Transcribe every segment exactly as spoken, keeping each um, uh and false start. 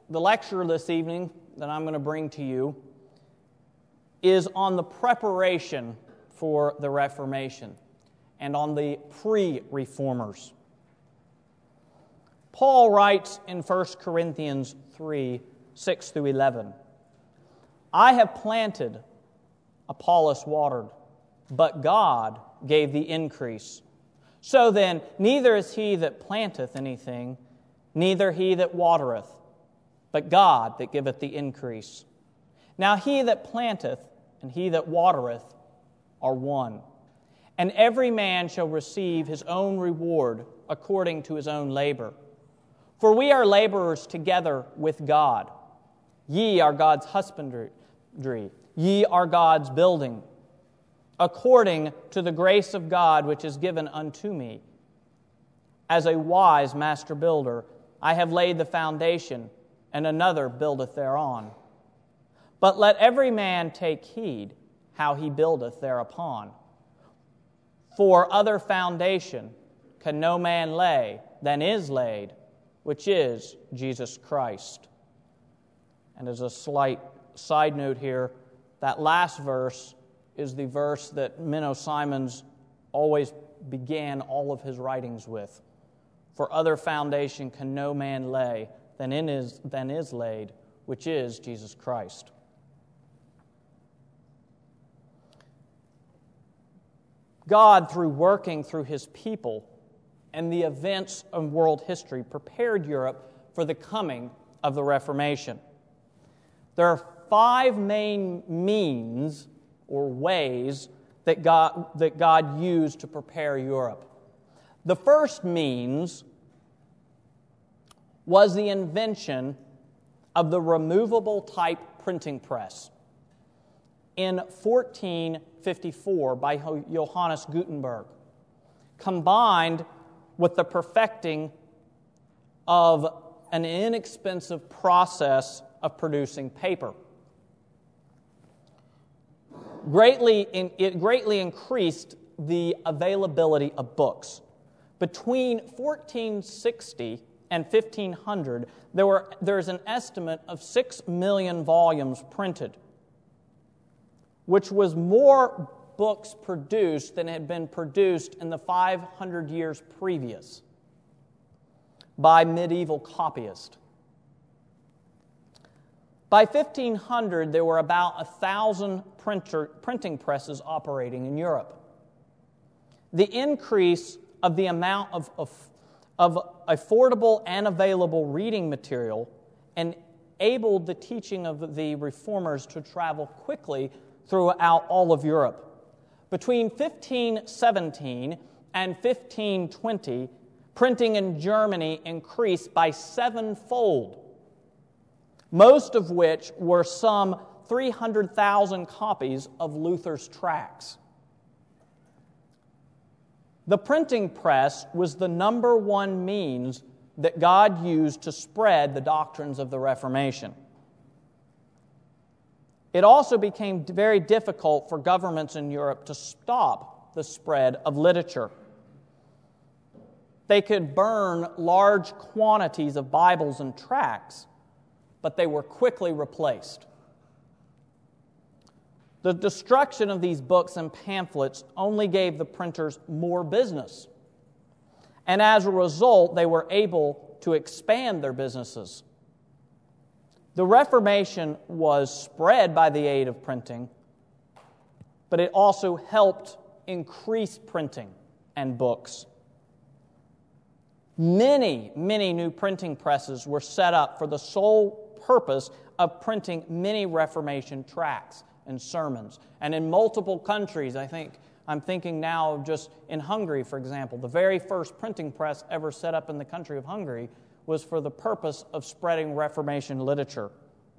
the lecture this evening that I'm going to bring to you is on the preparation for the Reformation and on the pre-reformers. Paul writes in First Corinthians three, six through eleven, I have planted, Apollos watered, but God gave the increase. So then, neither is he that planteth anything, neither he that watereth, but God that giveth the increase. Now he that planteth and he that watereth are one, and every man shall receive his own reward according to his own labor. For we are laborers together with God. Ye are God's husbandry, ye are God's building, according to the grace of God which is given unto me. As a wise master builder, I have laid the foundation, and another buildeth thereon. But let every man take heed how he buildeth thereupon. For other foundation can no man lay than is laid, which is Jesus Christ. And as a slight side note here, that last verse is the verse that Menno Simons always began all of his writings with. For other foundation can no man lay than, in is, than is laid, which is Jesus Christ. God, through working through His people and the events of world history, prepared Europe for the coming of the Reformation. There are five main means or ways that God, that God used to prepare Europe. The first means was the invention of the removable type printing press in fourteen fifty-four by Johannes Gutenberg, combined with the perfecting of an inexpensive process of producing paper. Greatly, in, it greatly increased the availability of books. Between fourteen sixty and fifteen hundred, there were there's an estimate of six million volumes printed, which was more books produced than had been produced in the five hundred years previous by medieval copyists. By fifteen hundred, there were about a thousand printer, printing presses operating in Europe. The increase of the amount of, of, of affordable and available reading material enabled the teaching of the reformers to travel quickly throughout all of Europe. Between fifteen seventeen and fifteen twenty, printing in Germany increased by sevenfold, most of which were some three hundred thousand copies of Luther's tracts. The printing press was the number one means that God used to spread the doctrines of the Reformation. It also became very difficult for governments in Europe to stop the spread of literature. They could burn large quantities of Bibles and tracts, but they were quickly replaced. The destruction of these books and pamphlets only gave the printers more business, and as a result, they were able to expand their businesses. The Reformation was spread by the aid of printing, but it also helped increase printing and books. Many, many new printing presses were set up for the sole purpose of printing many Reformation tracts and sermons. And in multiple countries, I think, I'm thinking now of just in Hungary, for example, the very first printing press ever set up in the country of Hungary was for the purpose of spreading Reformation literature.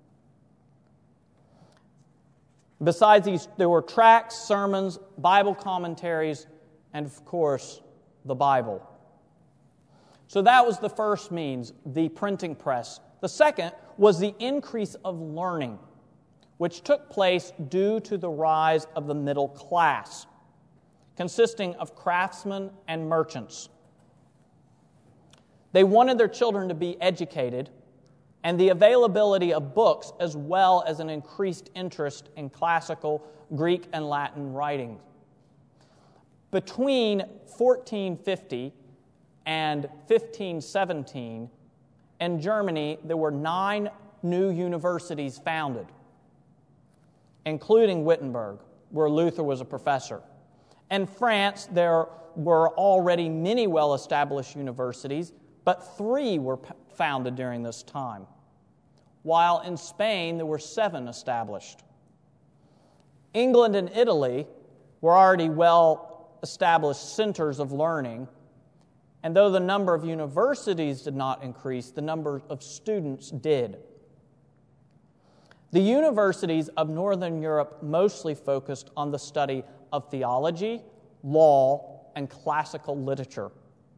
Besides these, there were tracts, sermons, Bible commentaries, and of course, the Bible. So that was the first means, the printing press. The second was the increase of learning, which took place due to the rise of the middle class, consisting of craftsmen and merchants. They wanted their children to be educated, and the availability of books, as well as an increased interest in classical Greek and Latin writings. Between fourteen fifty and fifteen seventeen, in Germany, there were nine new universities founded, including Wittenberg, where Luther was a professor. In France, there were already many well-established universities, but three were p- founded during this time, while in Spain there were seven established. England and Italy were already well-established centers of learning, and though the number of universities did not increase, the number of students did. The universities of Northern Europe mostly focused on the study of theology, law, and classical literature.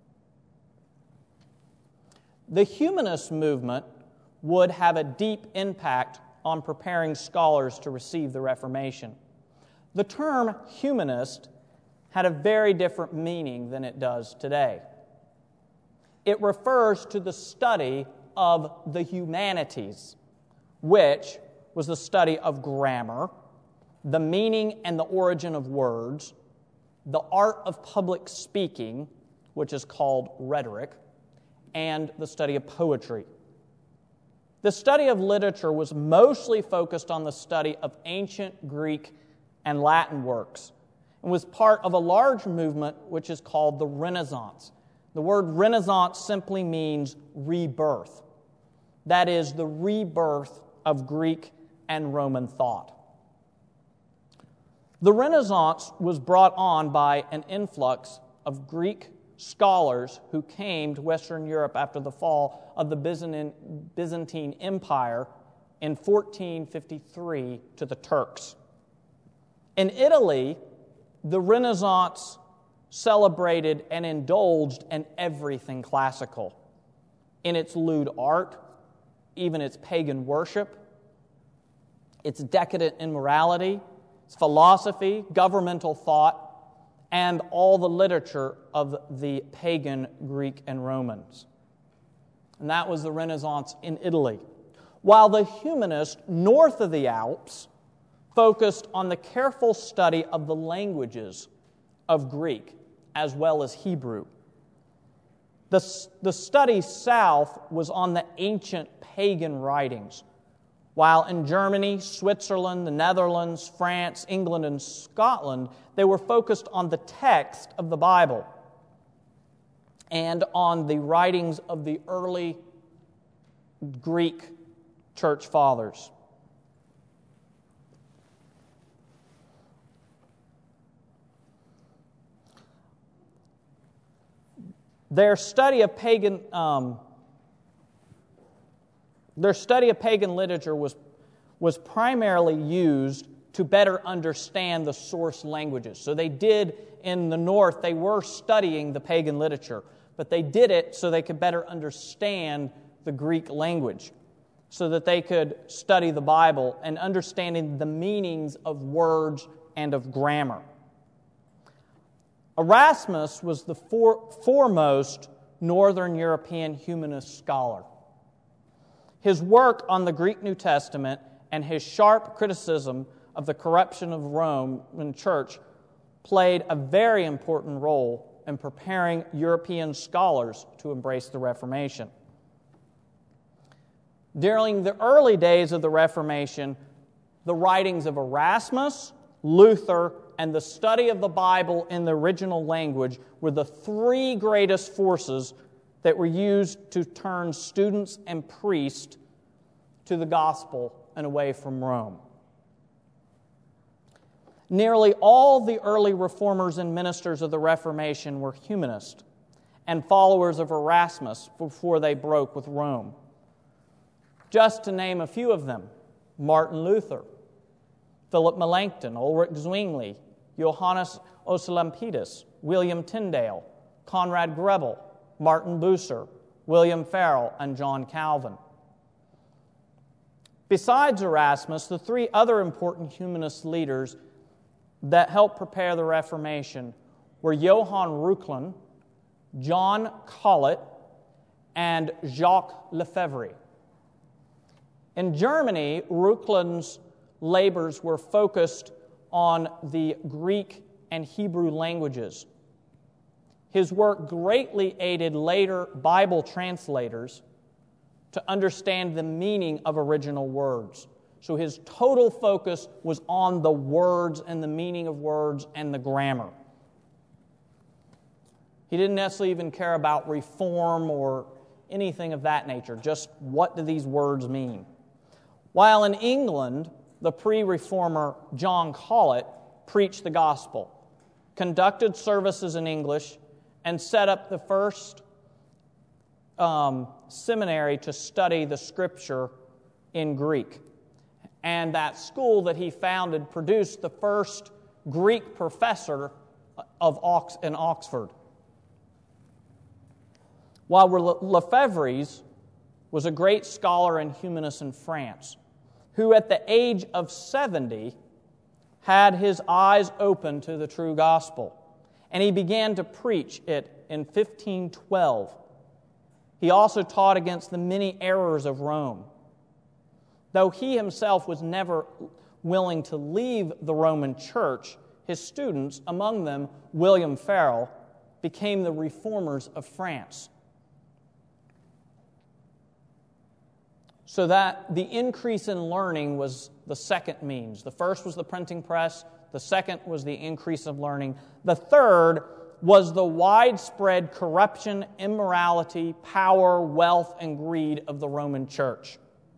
The humanist movement would have a deep impact on preparing scholars to receive the Reformation. The term humanist had a very different meaning than it does today. It refers to the study of the humanities, which was the study of grammar, the meaning and the origin of words, the art of public speaking, which is called rhetoric, and the study of poetry. The study of literature was mostly focused on the study of ancient Greek and Latin works, and was part of a large movement which is called the Renaissance. The word Renaissance simply means rebirth. That is, the rebirth of Greek and Roman thought. The Renaissance was brought on by an influx of Greek scholars who came to Western Europe after the fall of the Byzantine Empire in fourteen fifty-three to the Turks. In Italy, the Renaissance celebrated and indulged in everything classical, in its lewd art, even its pagan worship, its decadent immorality, its philosophy, governmental thought, and all the literature of the pagan Greek and Romans. And that was the Renaissance in Italy. While the humanists north of the Alps focused on the careful study of the languages of Greek as well as Hebrew. The, the study south was on the ancient pagan writings, while in Germany, Switzerland, the Netherlands, France, England, and Scotland, they were focused on the text of the Bible and on the writings of the early Greek church fathers. Their study of pagan um, their study of pagan literature was, was primarily used to better understand the source languages. So they did, in the north, they were studying the pagan literature, but they did it so they could better understand the Greek language, so that they could study the Bible and understanding the meanings of words and of grammar. Erasmus was the for, foremost Northern European humanist scholar. His work on the Greek New Testament and his sharp criticism of the corruption of Rome and church played a very important role in preparing European scholars to embrace the Reformation. During the early days of the Reformation, the writings of Erasmus, Luther, and the study of the Bible in the original language were the three greatest forces that were used to turn students and priests to the gospel and away from Rome. Nearly all the early reformers and ministers of the Reformation were humanists and followers of Erasmus before they broke with Rome. Just to name a few of them: Martin Luther, Philip Melanchthon, Ulrich Zwingli, Johannes Oecolampadius, William Tyndale, Conrad Grebel, Martin Bucer, William Farel, and John Calvin. Besides Erasmus, the three other important humanist leaders that helped prepare the Reformation were Johann Reuchlin, John Colet, and Jacques Lefebvre. In Germany, Reuchling's labors were focused on the Greek and Hebrew languages. His work greatly aided later Bible translators to understand the meaning of original words. So his total focus was on the words and the meaning of words and the grammar. He didn't necessarily even care about reform or anything of that nature, just what do these words mean. While in England, the pre-reformer John Colet preached the gospel, conducted services in English, and set up the first um, seminary to study the Scripture in Greek. And that school that he founded produced the first Greek professor of Ox- in Oxford. While Lefebvre's was a great scholar and humanist in France, who at the age of seventy had his eyes open to the true gospel, and he began to preach it in fifteen twelve. He also taught against the many errors of Rome. Though he himself was never willing to leave the Roman Church, his students, among them William Farel, became the reformers of France. So that the increase in learning was the second means. The first was the printing press. The second was the increase of learning. The third was the widespread corruption, immorality, power, wealth, and greed of the Roman Church.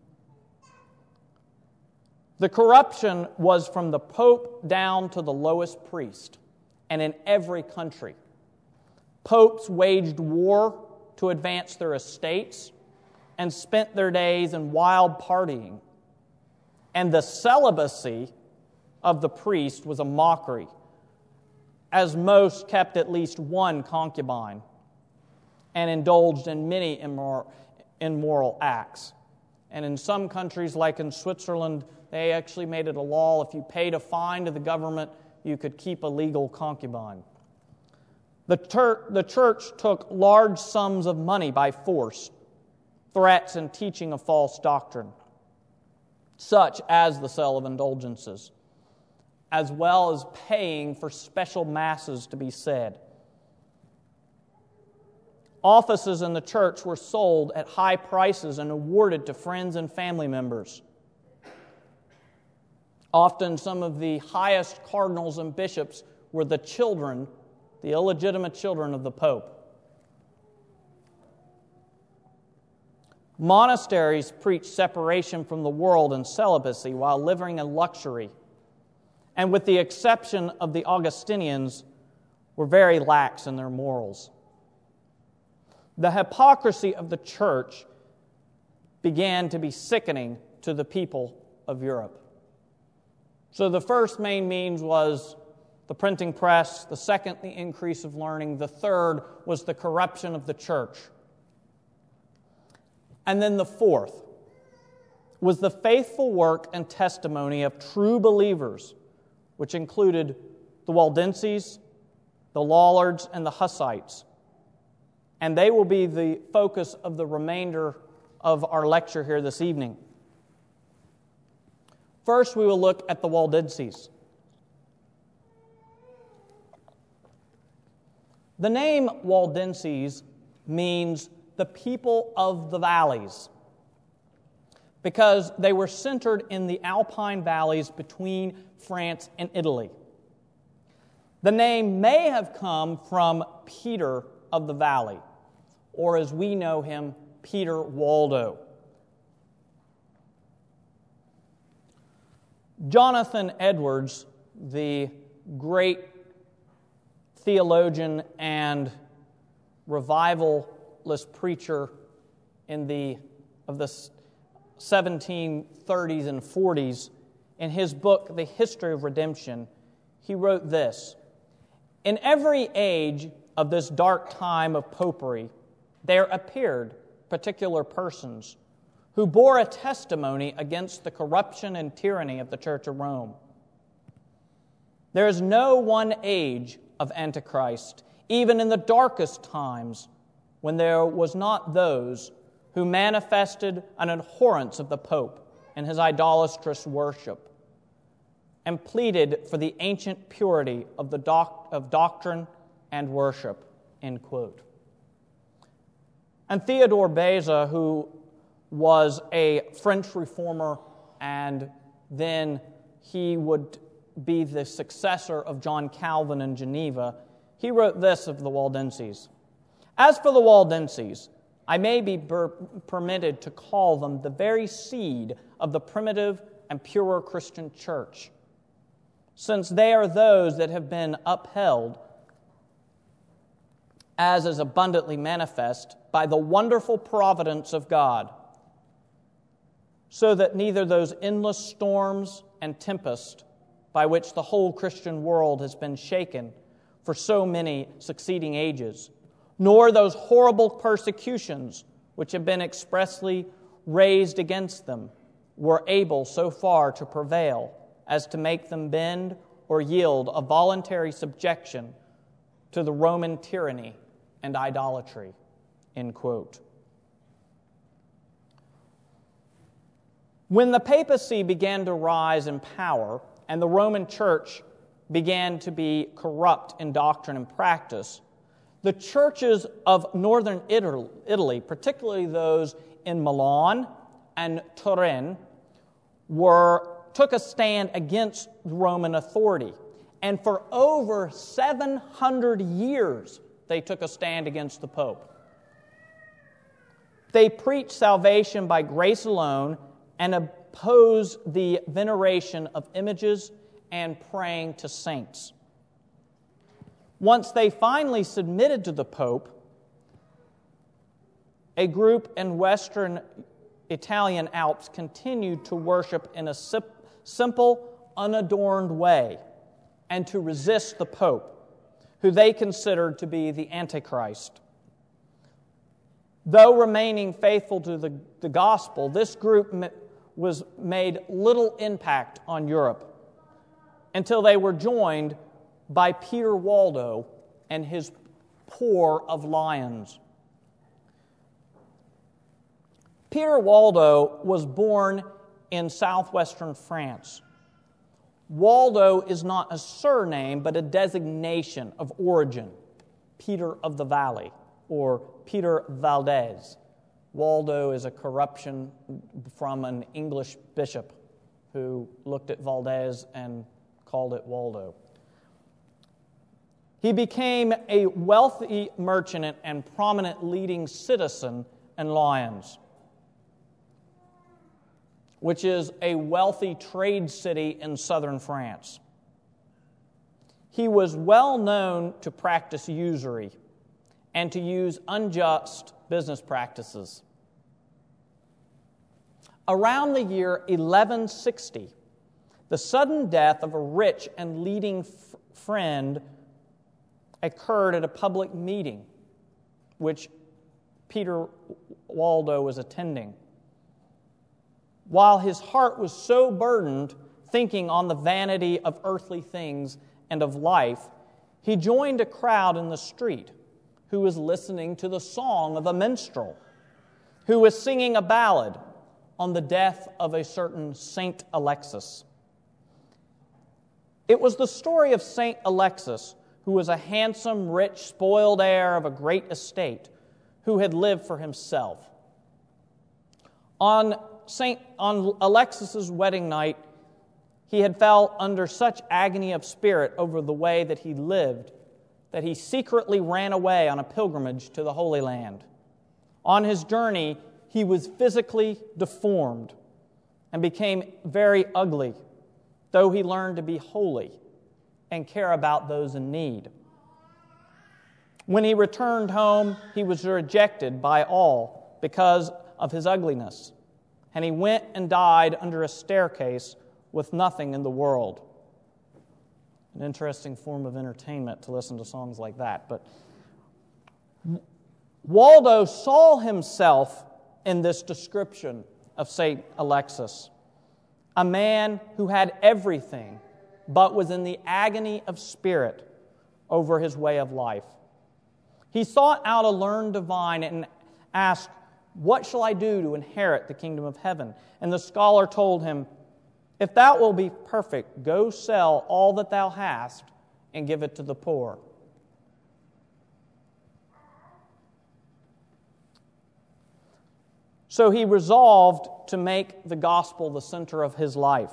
The corruption was from the Pope down to the lowest priest, and in every country. Popes waged war to advance their estates and spent their days in wild partying. And the celibacy of the priest was a mockery, as most kept at least one concubine and indulged in many immor- immoral acts. And in some countries, like in Switzerland, they actually made it a law, if you paid a fine to the government, you could keep a legal concubine. The, ter- the church took large sums of money by force, threats, and teaching of false doctrine, such as the sale of indulgences, as well as paying for special masses to be said. Offices in the church were sold at high prices and awarded to friends and family members. Often some of the highest cardinals and bishops were the children, the illegitimate children of the Pope. Monasteries preached separation from the world and celibacy while living in luxury, and with the exception of the Augustinians, were very lax in their morals. The hypocrisy of the church began to be sickening to the people of Europe. So the first main means was the printing press, the second, the increase of learning, the third was the corruption of the church. And then the fourth was the faithful work and testimony of true believers, which included the Waldenses, the Lollards, and the Hussites. And they will be the focus of the remainder of our lecture here this evening. First, we will look at the Waldenses. The name Waldenses means the people of the valleys, because they were centered in the Alpine valleys between France and Italy. The name may have come from Peter of the Valley, or as we know him, Peter Waldo. Jonathan Edwards, the great theologian and revivalist preacher in the of the seventeen thirties and forties, in his book, The History of Redemption, he wrote this: "In every age of this dark time of popery, there appeared particular persons who bore a testimony against the corruption and tyranny of the Church of Rome. There is no one age of Antichrist, even in the darkest times, when there was not those who manifested an abhorrence of the Pope, in his idolatrous worship and pleaded for the ancient purity of, the doc- of doctrine and worship, end quote. And Theodore Beza, who was a French reformer, and then he would be the successor of John Calvin in Geneva, he wrote this of the Waldenses. As for the Waldenses, I may be per- permitted to call them the very seed of the primitive and pure Christian church, since they are those that have been upheld, as is abundantly manifest, by the wonderful providence of God, so that neither those endless storms and tempests by which the whole Christian world has been shaken for so many succeeding ages, nor those horrible persecutions which have been expressly raised against them, were able so far to prevail as to make them bend or yield a voluntary subjection to the Roman tyranny and idolatry, end quote. When the papacy began to rise in power and the Roman Church began to be corrupt in doctrine and practice, the churches of northern Italy, particularly those in Milan and Turin, were took a stand against Roman authority. And for over seven hundred years, they took a stand against the Pope. They preached salvation by grace alone and opposed the veneration of images and praying to saints. Once they finally submitted to the Pope, a group in western Italian Alps continued to worship in a simple, unadorned way and to resist the Pope, who they considered to be the Antichrist. Though remaining faithful to the, the gospel, this group was made little impact on Europe until they were joined by Peter Waldo and his Poor of Lyons. Peter Waldo was born in southwestern France. Waldo is not a surname, but a designation of origin, Peter of the Valley, or Peter Valdez. Waldo is a corruption from an English bishop who looked at Valdez and called it Waldo. He became a wealthy merchant and prominent leading citizen in Lyons, which is a wealthy trade city in southern France. He was well known to practice usury and to use unjust business practices. Around the year eleven sixty, the sudden death of a rich and leading f- friend occurred at a public meeting, which Peter Waldo was attending. While his heart was so burdened, thinking on the vanity of earthly things and of life, he joined a crowd in the street who was listening to the song of a minstrel, who was singing a ballad on the death of a certain Saint Alexis. It was the story of Saint Alexis, who was a handsome, rich, spoiled heir of a great estate, who had lived for himself. On Saint on Alexis's wedding night, he had fell under such agony of spirit over the way that he lived that he secretly ran away on a pilgrimage to the Holy Land. On his journey, he was physically deformed and became very ugly, though he learned to be holy and care about those in need. When he returned home, he was rejected by all because of his ugliness, and he went and died under a staircase with nothing in the world. An interesting form of entertainment to listen to songs like that. But Waldo saw himself in this description of Saint Alexis, a man who had everything but was in the agony of spirit over his way of life. He sought out a learned divine and asked What shall I do to inherit the kingdom of heaven? And the scholar told him, If thou wilt be perfect, go sell all that thou hast and give it to the poor. So he resolved to make the gospel the center of his life.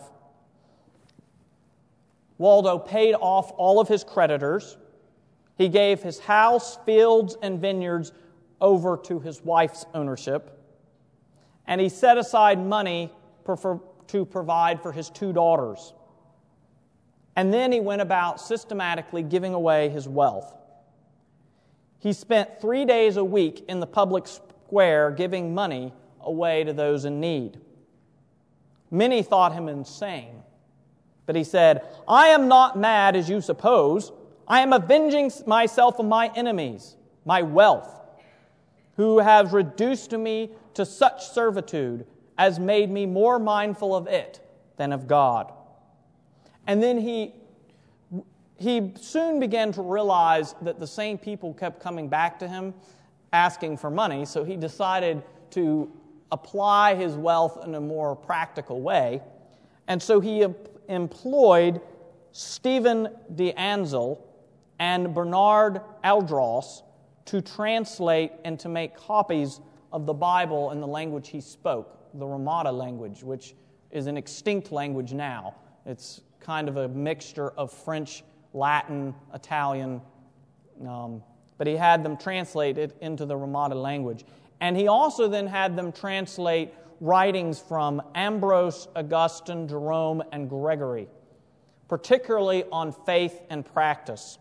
Waldo paid off all of his creditors. He gave his house, fields, and vineyards over to his wife's ownership. And he set aside money to provide for his two daughters. And then he went about systematically giving away his wealth. He spent three days a week in the public square giving money away to those in need. Many thought him insane. But he said, I am not mad as you suppose. I am avenging myself of my enemies, my wealth, who have reduced me to such servitude as made me more mindful of it than of God. And then he, he soon began to realize that the same people kept coming back to him asking for money, so he decided to apply his wealth in a more practical way. And so he employed Stephen DeAnzel and Bernard Aldros to translate and to make copies of the Bible in the language he spoke, the Ramada language, which is an extinct language now. It's kind of a mixture of French, Latin, Italian, um, but he had them translated into the Ramada language. And he also then had them translate writings from Ambrose, Augustine, Jerome, and Gregory, particularly on faith and practice.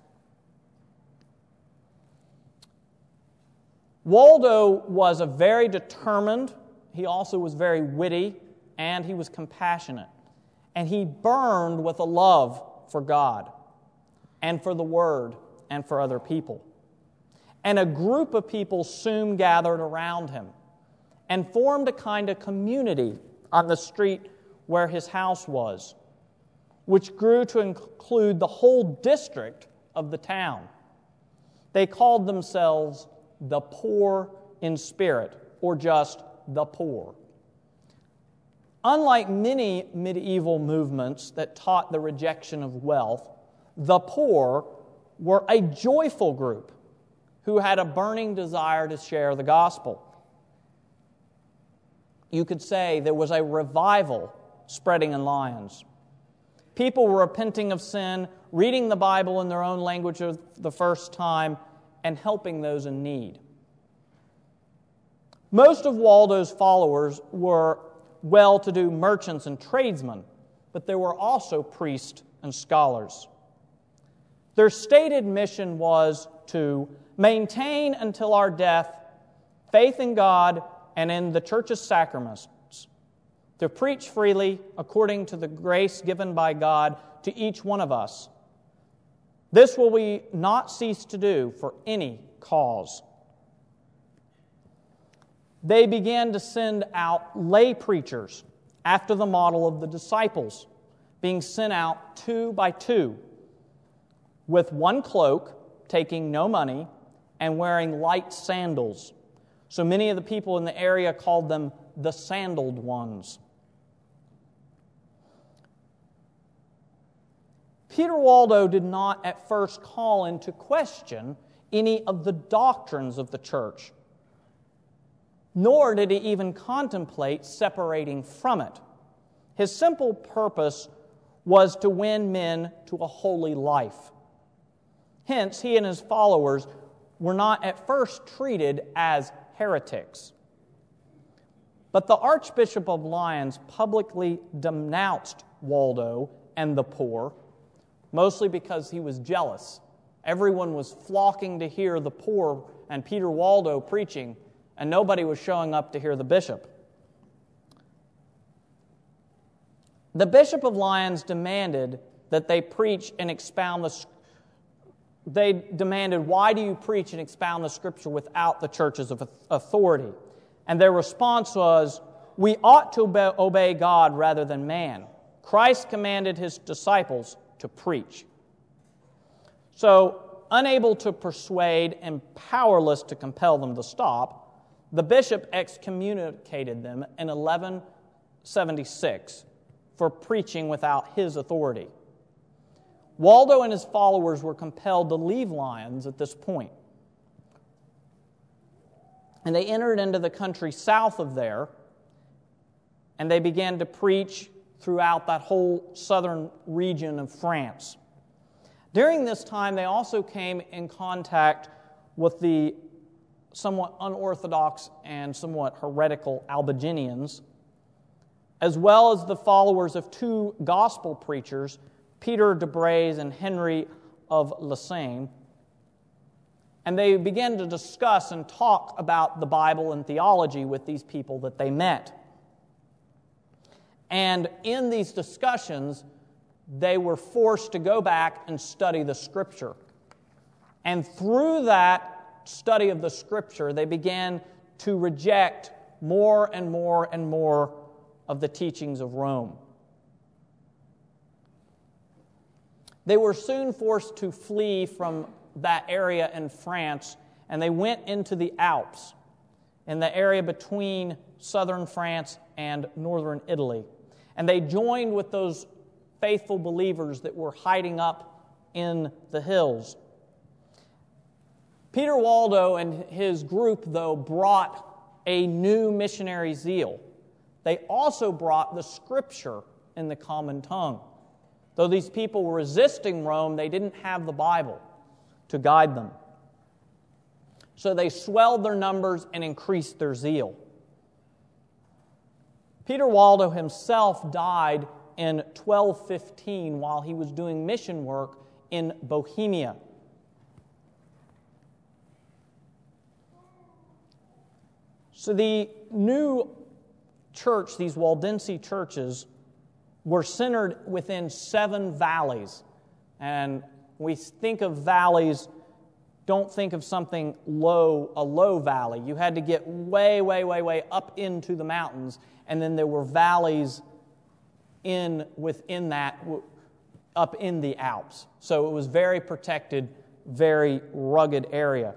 Waldo was a very determined, he also was very witty, and he was compassionate. And he burned with a love for God and for the Word and for other people. And a group of people soon gathered around him and formed a kind of community on the street where his house was, which grew to include the whole district of the town. They called themselves the poor in spirit, or just the poor. Unlike many medieval movements that taught the rejection of wealth, the poor were a joyful group who had a burning desire to share the gospel. You could say there was a revival spreading in Lyons. People were repenting of sin, reading the Bible in their own language for the first time, and helping those in need. Most of Waldo's followers were well-to-do merchants and tradesmen, but there were also priests and scholars. Their stated mission was to maintain until our death faith in God and in the church's sacraments, to preach freely according to the grace given by God to each one of us. This will we not cease to do for any cause. They began to send out lay preachers after the model of the disciples, being sent out two by two, with one cloak, taking no money, and wearing light sandals. So many of the people in the area called them the sandaled ones. Peter Waldo did not at first call into question any of the doctrines of the church, nor did he even contemplate separating from it. His simple purpose was to win men to a holy life. Hence, he and his followers were not at first treated as heretics. But the Archbishop of Lyons publicly denounced Waldo and the poor, mostly because he was jealous. Everyone was flocking to hear the poor and Peter Waldo preaching, and nobody was showing up to hear the bishop. The Bishop of Lyons demanded that they preach and expound the They demanded, why do you preach and expound the Scripture without the church's authority? And their response was, we ought to obey God rather than man. Christ commanded his disciples to preach. So, unable to persuade and powerless to compel them to stop, the bishop excommunicated them in eleven seventy-six for preaching without his authority. Waldo and his followers were compelled to leave Lyons at this point. And they entered into the country south of there, and they began to preach throughout that whole southern region of France. During this time, they also came in contact with the somewhat unorthodox and somewhat heretical Albigensians, as well as the followers of two gospel preachers, Peter de Brézé and Henry of Lausanne. And they began to discuss and talk about the Bible and theology with these people that they met. And in these discussions, they were forced to go back and study the Scripture. And through that study of the Scripture, they began to reject more and more and more of the teachings of Rome. They were soon forced to flee from that area in France, and they went into the Alps, in the area between southern France and northern Italy. And they joined with those faithful believers that were hiding up in the hills. Peter Waldo and his group, though, brought a new missionary zeal. They also brought the Scripture in the common tongue. Though these people were resisting Rome, they didn't have the Bible to guide them. So they swelled their numbers and increased their zeal. Peter Waldo himself died in twelve fifteen while he was doing mission work in Bohemia. So the new church, these Waldense churches, were centered within seven valleys. And we think of valleys, don't think of something low, a low valley. You had to get way, way, way, way up into the mountains, and then there were valleys in within that, up in the Alps. So it was very protected, very rugged area.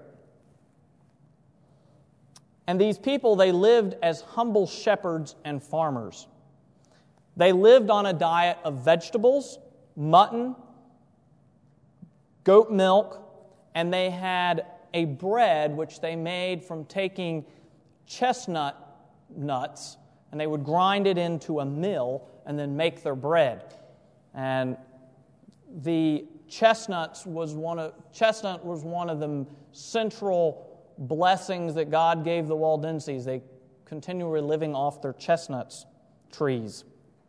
And these people, they lived as humble shepherds and farmers. They lived on a diet of vegetables, mutton, goat milk, and they had a bread which they made from taking chestnut nuts, and they would grind it into a mill and then make their bread. And the chestnuts was one of chestnut was one of the central blessings that God gave the Waldenses. They continually living off their chestnuts trees.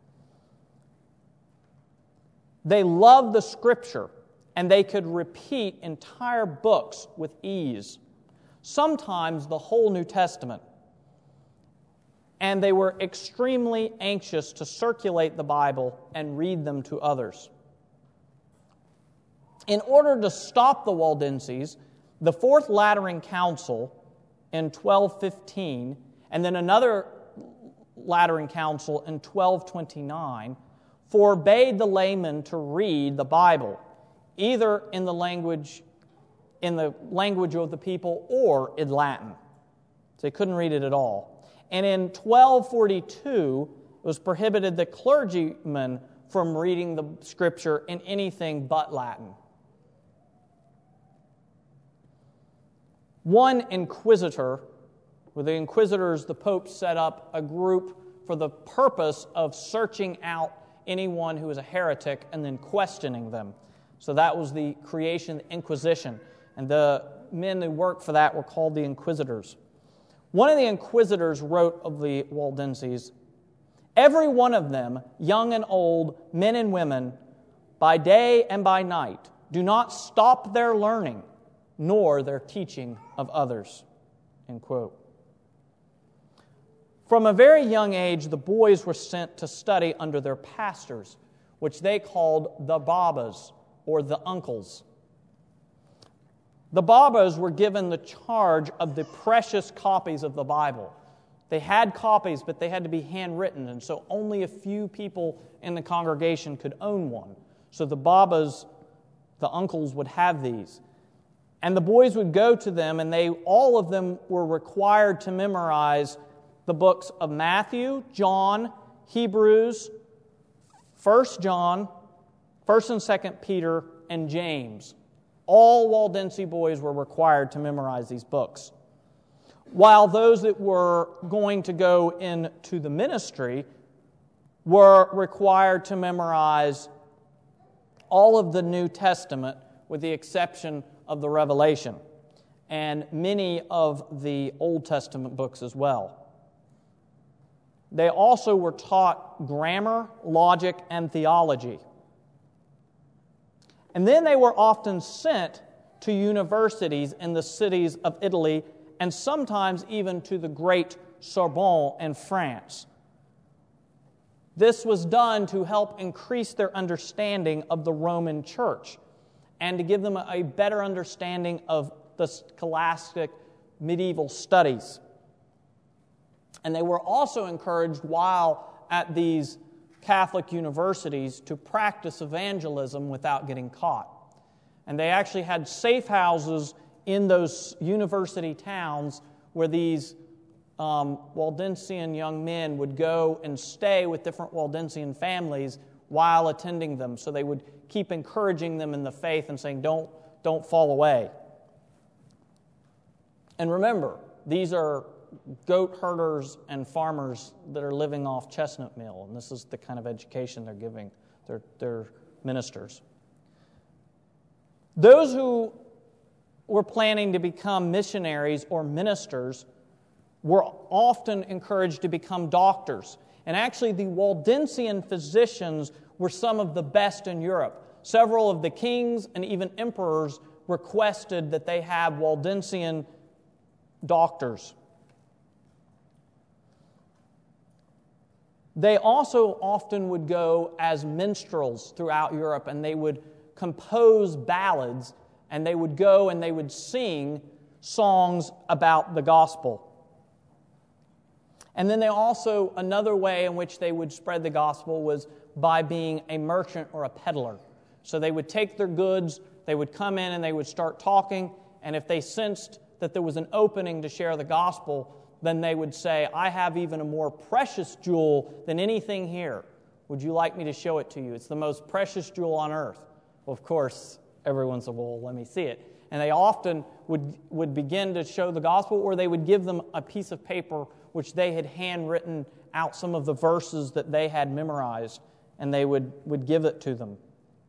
They loved the Scripture, and they could repeat entire books with ease, sometimes the whole New Testament. And they were extremely anxious to circulate the Bible and read them to others. In order to stop the Waldenses, the Fourth Lateran Council in twelve fifteen, and then another Lateran Council in twelve twenty-nine, forbade the laymen to read the Bible, either in the language in the language of the people or in Latin. So they couldn't read it at all. And in twelve forty-two, it was prohibited the clergymen from reading the Scripture in anything but Latin. One inquisitor, with the inquisitors, the Pope set up a group for the purpose of searching out anyone who was a heretic and then questioning them. So that was the creation of the Inquisition. And the men who worked for that were called the inquisitors. One of the inquisitors wrote of the Waldenses, "Every one of them, young and old, men and women, by day and by night, do not stop their learning, nor their teaching of others." End quote. From a very young age, the boys were sent to study under their pastors, which they called the Babas, or the uncles. The Babas were given the charge of the precious copies of the Bible. They had copies, but they had to be handwritten, and so only a few people in the congregation could own one. So the Babas, the uncles, would have these. And the boys would go to them, and they all of them were required to memorize the books of Matthew, John, Hebrews, First John, First and Second Peter, and James. All Waldense boys were required to memorize these books. While those that were going to go into the ministry were required to memorize all of the New Testament with the exception of the Revelation, and many of the Old Testament books as well. They also were taught grammar, logic, and theology. And then they were often sent to universities in the cities of Italy and sometimes even to the great Sorbonne in France. This was done to help increase their understanding of the Roman Church and to give them a better understanding of the scholastic medieval studies. And they were also encouraged while at these Catholic universities to practice evangelism without getting caught. And they actually had safe houses in those university towns where these um, Waldensian young men would go and stay with different Waldensian families while attending them. So they would keep encouraging them in the faith and saying, don't, don't fall away. And remember, these are goat herders and farmers that are living off chestnut meal, and this is the kind of education they're giving their, their ministers. Those who were planning to become missionaries or ministers were often encouraged to become doctors. And actually, the Waldensian physicians were some of the best in Europe. Several of the kings and even emperors requested that they have Waldensian doctors. They also often would go as minstrels throughout Europe, and they would compose ballads, and they would go and they would sing songs about the gospel. And then they also, another way in which they would spread the gospel was by being a merchant or a peddler. So they would take their goods, they would come in and they would start talking, and if they sensed that there was an opening to share the gospel, then they would say, I have even a more precious jewel than anything here. Would you like me to show it to you? It's the most precious jewel on earth. Well, of course, everyone said, well, let me see it. And they often would, would begin to show the gospel, or they would give them a piece of paper which they had handwritten out some of the verses that they had memorized, and they would, would give it to them.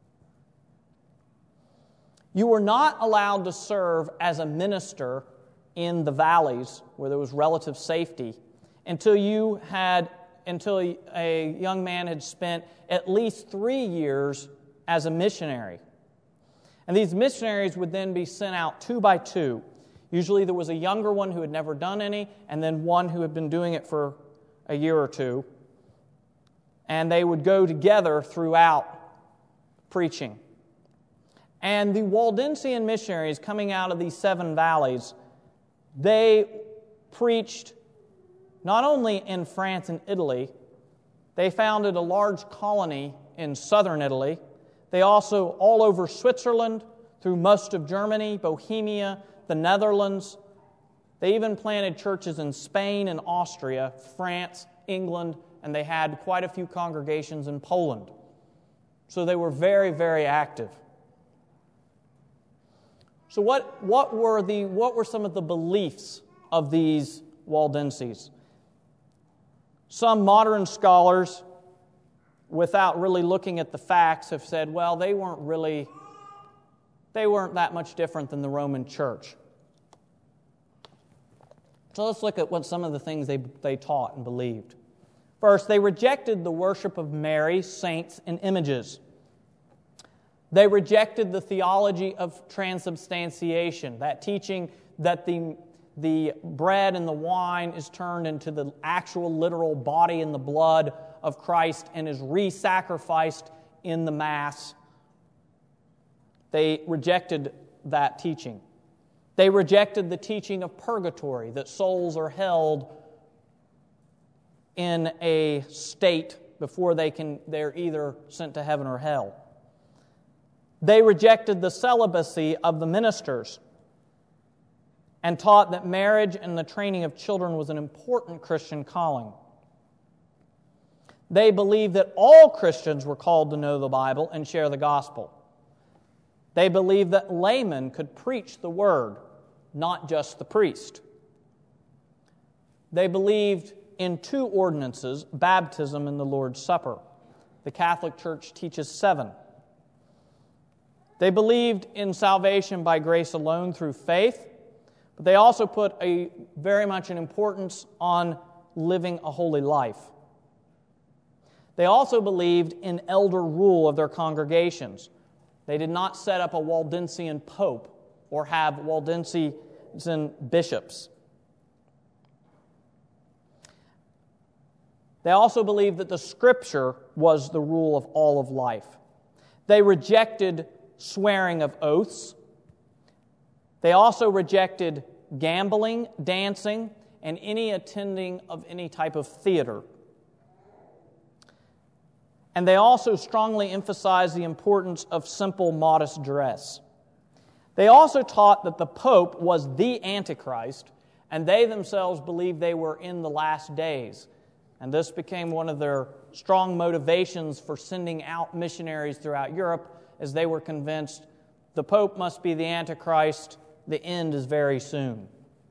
You were not allowed to serve as a minister in the valleys where there was relative safety until you had until a young man had spent at least three years as a missionary. And these missionaries would then be sent out two by two. Usually there was a younger one who had never done any, and then one who had been doing it for a year or two. And they would go together throughout preaching. And the Waldensian missionaries coming out of these seven valleys, they preached not only in France and Italy, they founded a large colony in southern Italy. They also, all over Switzerland, through most of Germany, Bohemia, the Netherlands. They even planted churches in Spain and Austria, France, England, and they had quite a few congregations in Poland. So they were very, very active. So what, what, were the, what were some of the beliefs of these Waldenses? Some modern scholars, without really looking at the facts, have said, well, they weren't really, they weren't that much different than the Roman Church. So let's look at what some of the things they, they taught and believed. First, they rejected the worship of Mary, saints, and images. They rejected the theology of transubstantiation, that teaching that the, the bread and the wine is turned into the actual literal body and the blood of Christ and is re-sacrificed in the Mass. They rejected that teaching. They rejected the teaching of purgatory, that souls are held in a state before they can, they're either sent to heaven or hell. They rejected the celibacy of the ministers. and taught that marriage and the training of children was an important Christian calling. They believed that all Christians were called to know the Bible and share the gospel. They believed that laymen could preach the word, not just the priest. They believed in two ordinances, baptism and the Lord's Supper. The Catholic Church teaches seven. They believed in salvation by grace alone through faith, but they also put a very much an importance on living a holy life. They also believed in elder rule of their congregations. They did not set up a Waldensian pope or have Waldensian bishops. They also believed that the Scripture was the rule of all of life. They rejected swearing of oaths. They also rejected gambling, dancing, and any attending of any type of theater. And they also strongly emphasized the importance of simple, modest dress. They also taught that the Pope was the Antichrist, and they themselves believed they were in the last days. And this became one of their strong motivations for sending out missionaries throughout Europe, as they were convinced the Pope must be the Antichrist, the end is very soon.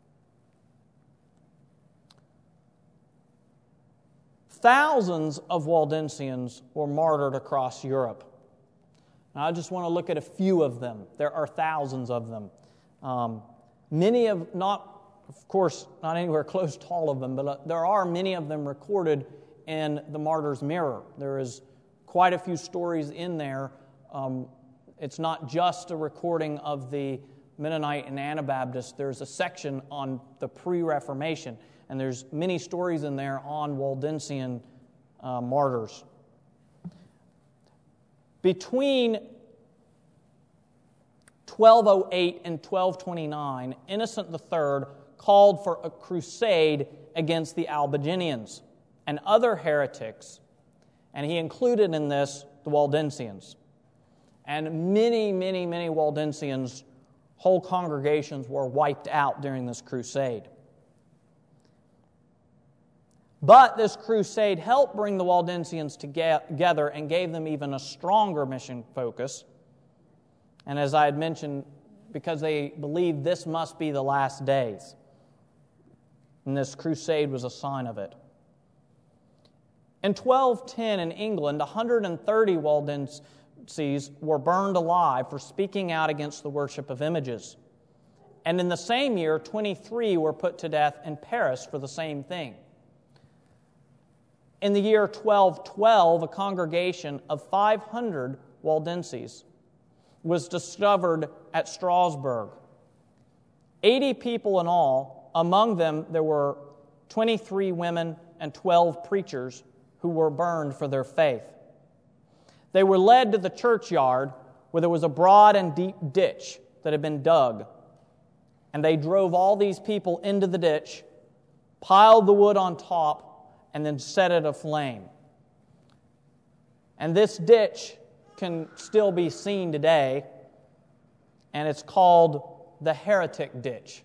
Thousands of Waldensians were martyred across Europe. Now, I just want to look at a few of them. There are thousands of them. Um, many of, not, of course, not anywhere close to all of them, but uh, there are many of them recorded in the Martyr's Mirror. There is quite a few stories in there. Um, it's not just a recording of the Mennonite and Anabaptist. There's a section on the pre-Reformation, and there's many stories in there on Waldensian uh, martyrs. Between twelve oh eight and twelve twenty-nine, Innocent the Third called for a crusade against the Albigensians and other heretics, and he included in this the Waldensians. And many, many, many Waldensians, whole congregations were wiped out during this crusade. But this crusade helped bring the Waldensians together and gave them even a stronger mission focus. And as I had mentioned, because they believed this must be the last days. And this crusade was a sign of it. In twelve ten in England, one hundred thirty Waldenses were burned alive for speaking out against the worship of images. And in the same year, twenty-three were put to death in Paris for the same thing. In the year twelve twelve, a congregation of five hundred Waldenses was discovered at Strasbourg. eighty people in all. Among them, there were twenty-three women and twelve preachers who were burned for their faith. They were led to the churchyard where there was a broad and deep ditch that had been dug. And they drove all these people into the ditch, piled the wood on top, and then set it aflame. And this ditch can still be seen today, and it's called the Heretic Ditch.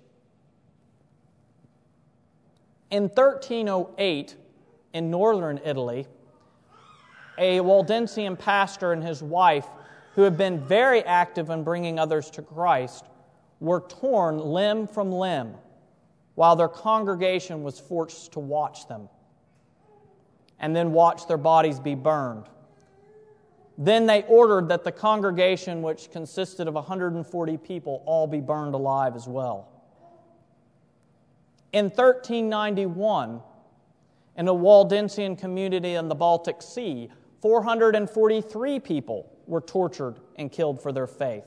In thirteen oh eight, in northern Italy, a Waldensian pastor and his wife, who had been very active in bringing others to Christ, were torn limb from limb, while their congregation was forced to watch them, and then watch their bodies be burned. Then they ordered that the congregation, which consisted of one hundred forty people, all be burned alive as well. In thirteen ninety-one, in a Waldensian community in the Baltic Sea, four hundred forty-three people were tortured and killed for their faith.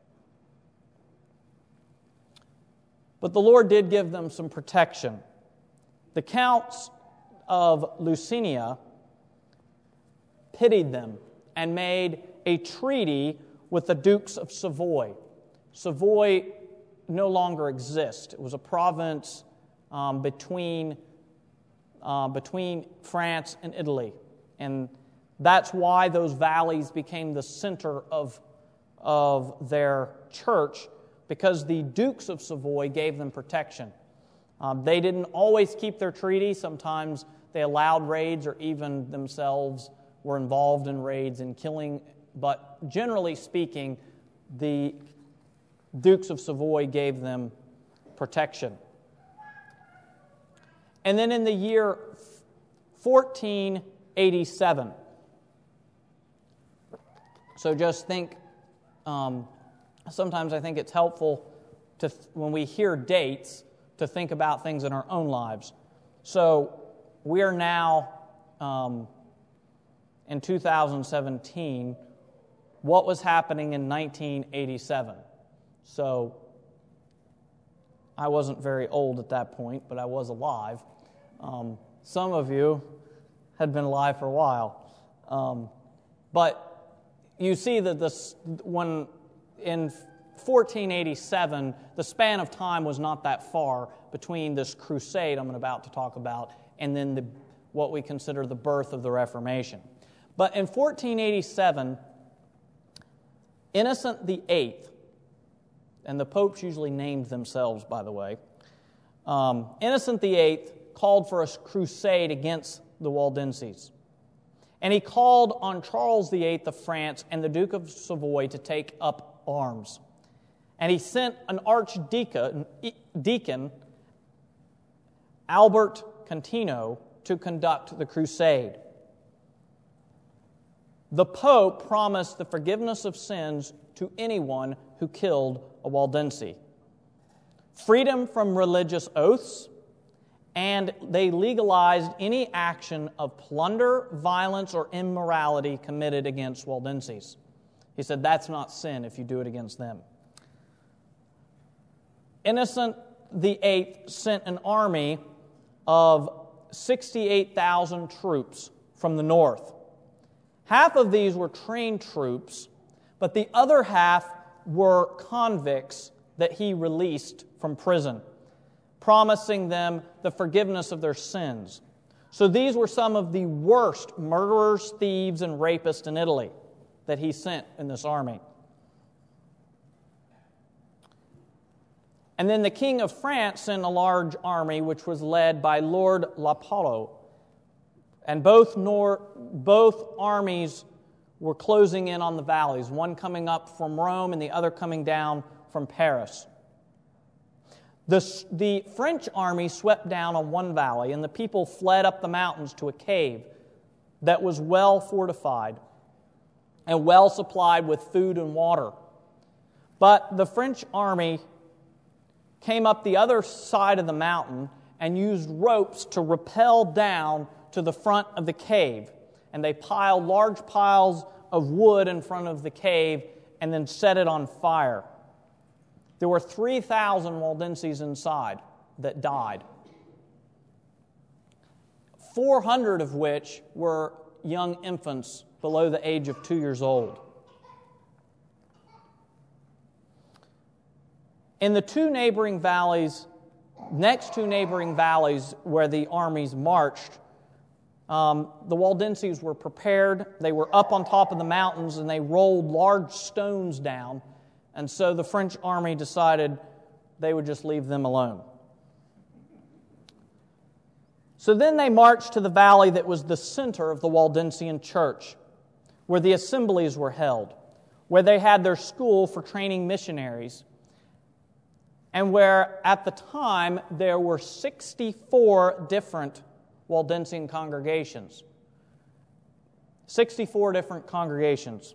But the Lord did give them some protection. The counts of Lusitania pitied them and made a treaty with the Dukes of Savoy. Savoy no longer exists. It was a province um, between, uh, between France and Italy. And that's why those valleys became the center of, of their church, because the Dukes of Savoy gave them protection. Um, they didn't always keep their treaty. Sometimes they allowed raids or even themselves were involved in raids and killing. But generally speaking, the Dukes of Savoy gave them protection. And then in the year fourteen eighty-seven, so just think, um, sometimes I think it's helpful to, when we hear dates, to think about things in our own lives. So we are now um, in two thousand seventeen. What was happening in nineteen eighty-seven? So I wasn't very old at that point, but I was alive. Um, some of you had been alive for a while. Um, but you see that this, when in fourteen eighty-seven, the span of time was not that far between this crusade I'm about to talk about and then the, what we consider the birth of the Reformation. But in fourteen eighty-seven, Innocent the Eighth, and the popes usually named themselves, by the way, um, Innocent the Eighth called for a crusade against the Waldenses. And he called on Charles the Eighth of France and the Duke of Savoy to take up arms. And he sent an archdeacon, deacon, Albert Contino, to conduct the crusade. The Pope promised the forgiveness of sins to anyone who killed a Waldense, freedom from religious oaths, and they legalized any action of plunder, violence, or immorality committed against Waldenses. He said that's not sin if you do it against them. Innocent the Eighth sent an army of sixty-eight thousand troops from the north. Half of these were trained troops, but the other half were convicts that he released from prison, promising them the forgiveness of their sins. So these were some of the worst murderers, thieves, and rapists in Italy that he sent in this army. And then the King of France sent a large army, which was led by Lord La Palo. And both, nor- both armies were closing in on the valleys, one coming up from Rome and the other coming down from Paris. The, the French army swept down on one valley, and the people fled up the mountains to a cave that was well fortified and well supplied with food and water. But the French army came up the other side of the mountain and used ropes to rappel down to the front of the cave. And they piled large piles of wood in front of the cave and then set it on fire. There were three thousand Waldenses inside that died, four hundred of which were young infants below the age of two years old. In the two neighboring valleys, next two neighboring valleys where the armies marched, um, the Waldenses were prepared. They were up on top of the mountains and they rolled large stones down. And so the French army decided they would just leave them alone. So then they marched to the valley that was the center of the Waldensian church, where the assemblies were held, where they had their school for training missionaries, and where at the time there were sixty-four different Waldensian congregations. sixty-four different congregations.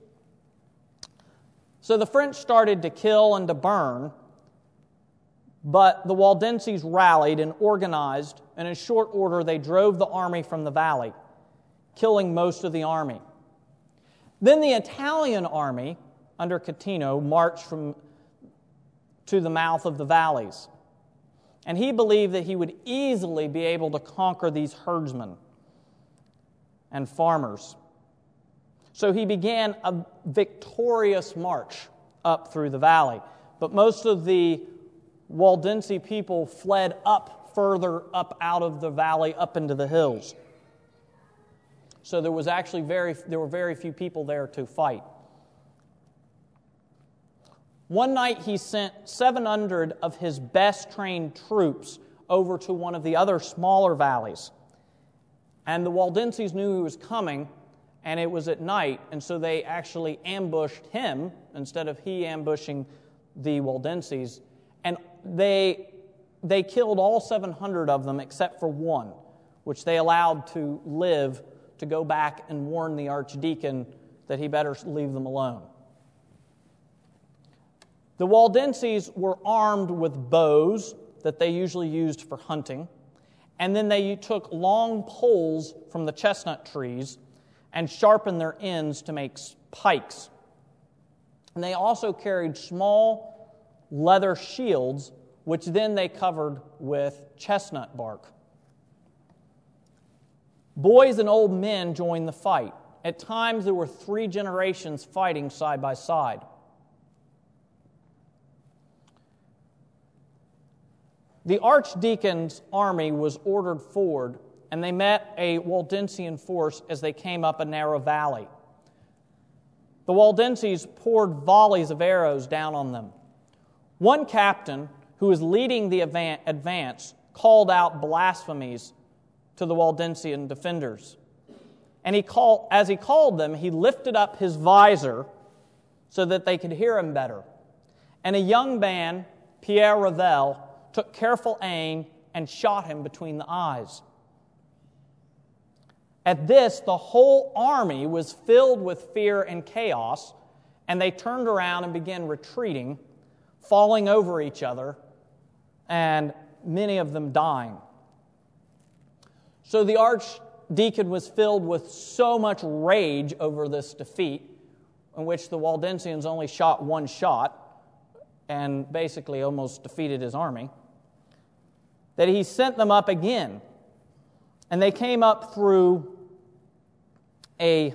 So the French started to kill and to burn, but the Waldenses rallied and organized, and in short order they drove the army from the valley, killing most of the army. Then the Italian army, under Catino, marched from to the mouth of the valleys. And he believed that he would easily be able to conquer these herdsmen and farmers. So he began a victorious march up through the valley. But most of the Waldense people fled up further up out of the valley, up into the hills. So there was actually very there were very few people there to fight. One night he sent seven hundred of his best trained troops over to one of the other smaller valleys. And the Waldenses knew he was coming, and it was at night, and so they actually ambushed him instead of he ambushing the Waldenses. And they, they killed all seven hundred of them except for one, which they allowed to live to go back and warn the archdeacon that he better leave them alone. The Waldenses were armed with bows that they usually used for hunting, and then they took long poles from the chestnut trees and sharpened their ends to make pikes. And they also carried small leather shields, which then they covered with chestnut bark. Boys and old men joined the fight. At times there were three generations fighting side by side. The archdeacon's army was ordered forward, and they met a Waldensian force as they came up a narrow valley. The Waldenses poured volleys of arrows down on them. One captain, who was leading the advance, called out blasphemies to the Waldensian defenders. And he called, as he called them, he lifted up his visor so that they could hear him better. And a young man, Pierre Revel, took careful aim and shot him between the eyes. At this, the whole army was filled with fear and chaos, and they turned around and began retreating, falling over each other, and many of them dying. So the archdeacon was filled with so much rage over this defeat, in which the Waldensians only shot one shot and basically almost defeated his army, that he sent them up again. And they came up through a,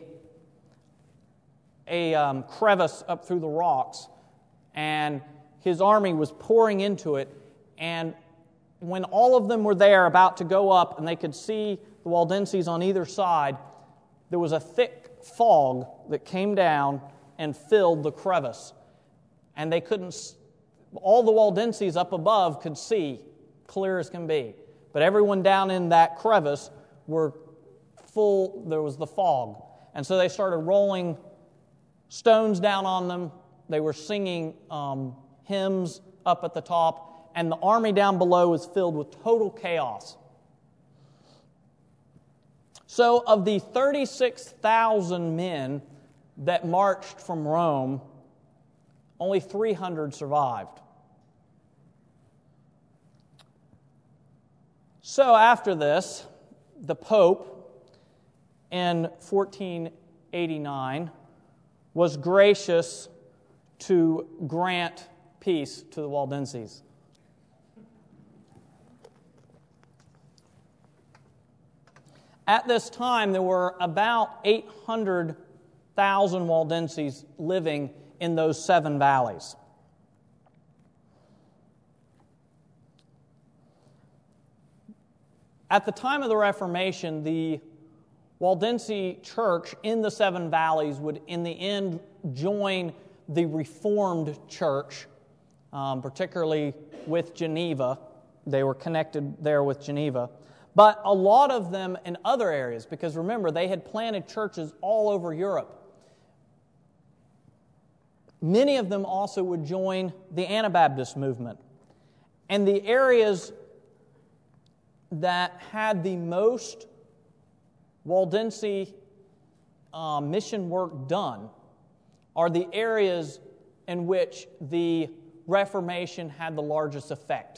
a um, crevice up through the rocks, and his army was pouring into it. And when all of them were there about to go up and they could see the Waldenses on either side, there was a thick fog that came down and filled the crevice. And they couldn't, all the Waldenses up above could see clear as can be. But everyone down in that crevice were full, there was the fog. And so they started rolling stones down on them. They were singing um, hymns up at the top, and the army down below was filled with total chaos. So of the thirty-six thousand men that marched from Rome, only three hundred survived. So after this, the Pope, in fourteen eighty-nine, was gracious to grant peace to the Waldenses. At this time, there were about eight hundred thousand Waldenses living in those seven valleys. At the time of the Reformation, the Waldense Church in the Seven Valleys would, in the end, join the Reformed Church, um, particularly with Geneva. They were connected there with Geneva. But a lot of them in other areas, because remember, they had planted churches all over Europe. Many of them also would join the Anabaptist movement. And the areas that had the most Waldense uh, mission work done are the areas in which the Reformation had the largest effect.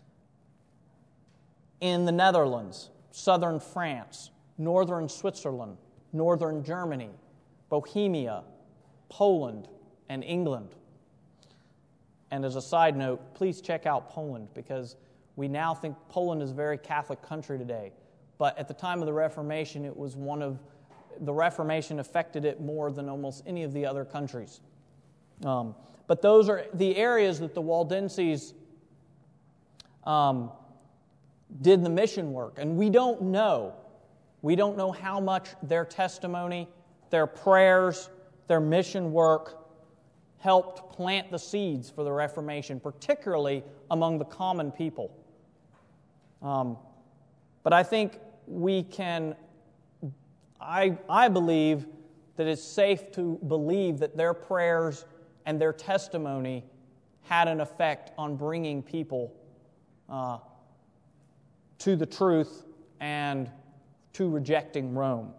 In the Netherlands, southern France, northern Switzerland, northern Germany, Bohemia, Poland, and England. And as a side note, please check out Poland, because we now think Poland is a very Catholic country today. But at the time of the Reformation, it was one of, the Reformation affected it more than almost any of the other countries. Um, but those are the areas that the Waldenses um, did the mission work. And we don't know. We don't know how much their testimony, their prayers, their mission work helped plant the seeds for the Reformation, particularly among the common people. Um, but I think we can, I, I believe that it's safe to believe that their prayers and their testimony had an effect on bringing people uh, to the truth and to rejecting Rome.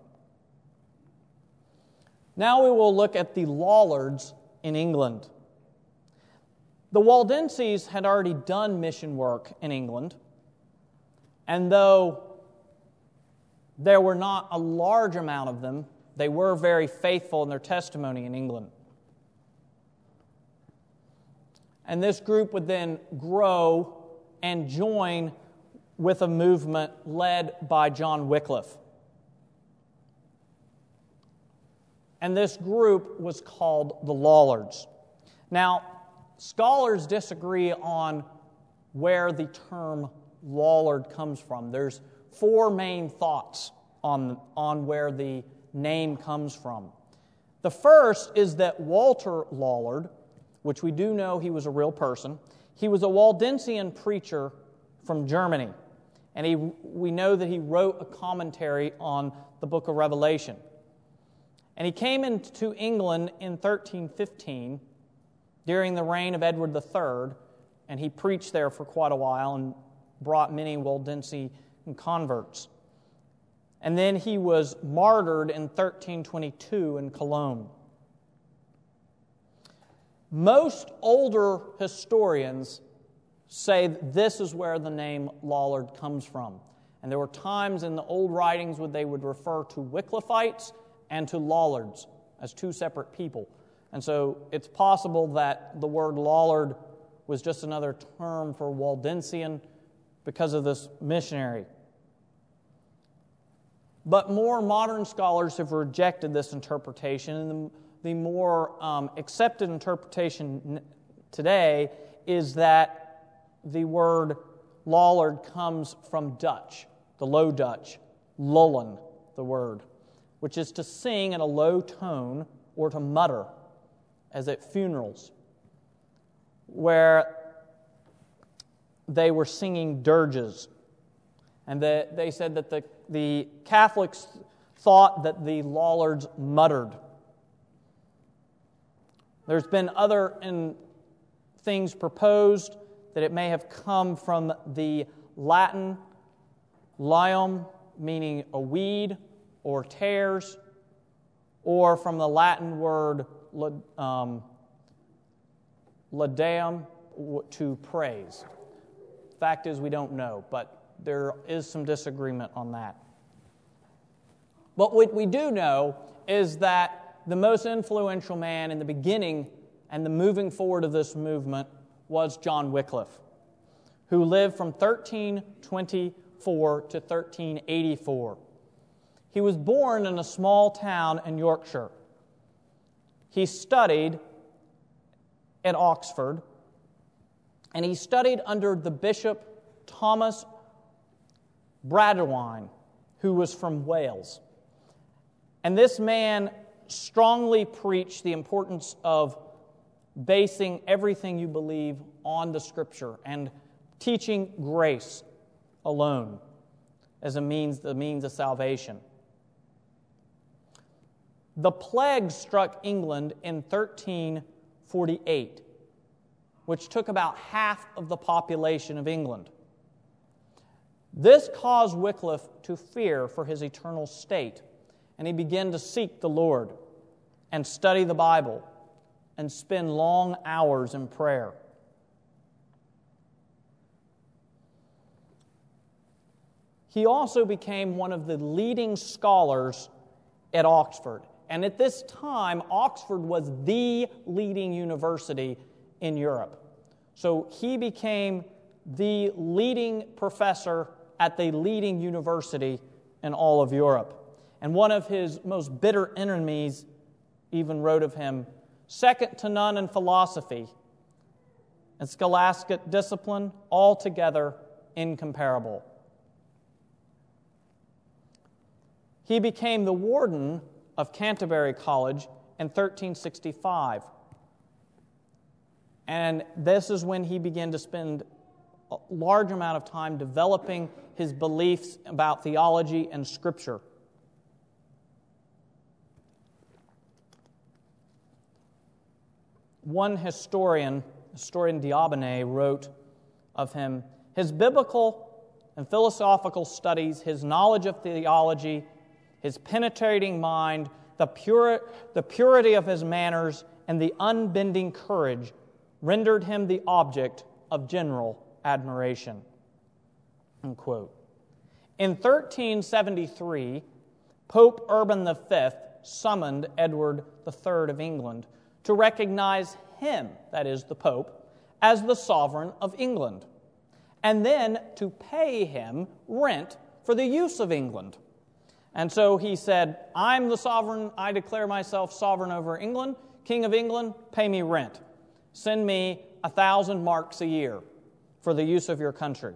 Now we will look at the Lollards in England. The Waldenses had already done mission work in England, and though there were not a large amount of them, they were very faithful in their testimony in England. And this group would then grow and join with a movement led by John Wycliffe. And this group was called the Lollards. Now, scholars disagree on where the term Lollard comes from. There's four main thoughts on, on where the name comes from. The first is that Walter Lollard, which we do know he was a real person, he was a Waldensian preacher from Germany. And he, we know that he wrote a commentary on the book of Revelation. And he came into England in thirteen fifteen during the reign of Edward the Third, and he preached there for quite a while and brought many Waldensian converts. And then he was martyred in thirteen twenty-two in Cologne. Most older historians say that this is where the name Lollard comes from. And there were times in the old writings where they would refer to Wycliffites and to Lollards as two separate people. And so it's possible that the word Lollard was just another term for Waldensian because of this missionary. But more modern scholars have rejected this interpretation, and the, the more um, accepted interpretation today is that the word Lollard comes from Dutch, the Low Dutch, lullen, the word, which is to sing in a low tone or to mutter, as at funerals, where they were singing dirges. And the, they said that the, the Catholics thought that the Lollards muttered. There's been other in, things proposed that it may have come from the Latin lium, meaning a weed or tares, or from the Latin word um, laudeum, to praise. Fact is, we don't know, but there is some disagreement on that. But what we do know is that the most influential man in the beginning and the moving forward of this movement was John Wycliffe, who lived from thirteen twenty-four to thirteen eighty-four. He was born in a small town in Yorkshire. He studied at Oxford, and he studied under the Bishop Thomas Bradwardine, who was from Wales. And this man strongly preached the importance of basing everything you believe on the Scripture and teaching grace alone as a means, the means of salvation. The plague struck England in thirteen forty-eight, which took about half of the population of England. This caused Wycliffe to fear for his eternal state, and he began to seek the Lord and study the Bible and spend long hours in prayer. He also became one of the leading scholars at Oxford. And at this time, Oxford was the leading university in Europe. So he became the leading professor at the leading university in all of Europe. And one of his most bitter enemies even wrote of him, "Second to none in philosophy and scholastic discipline, altogether incomparable." He became the warden of Canterbury College in thirteen sixty-five, And this is when he began to spend a large amount of time developing his beliefs about theology and Scripture. One historian, historian D'Aubigné, wrote of him, his biblical and philosophical studies, his knowledge of theology, his penetrating mind, the, pure, the purity of his manners, and the unbending courage rendered him the object of general admiration. Unquote. In thirteen seventy-three, Pope Urban the Fifth summoned Edward the Third of England to recognize him, that is, the Pope, as the sovereign of England, and then to pay him rent for the use of England. And so he said, I'm the sovereign, I declare myself sovereign over England, King of England, pay me rent. Send me a thousand marks a year for the use of your country.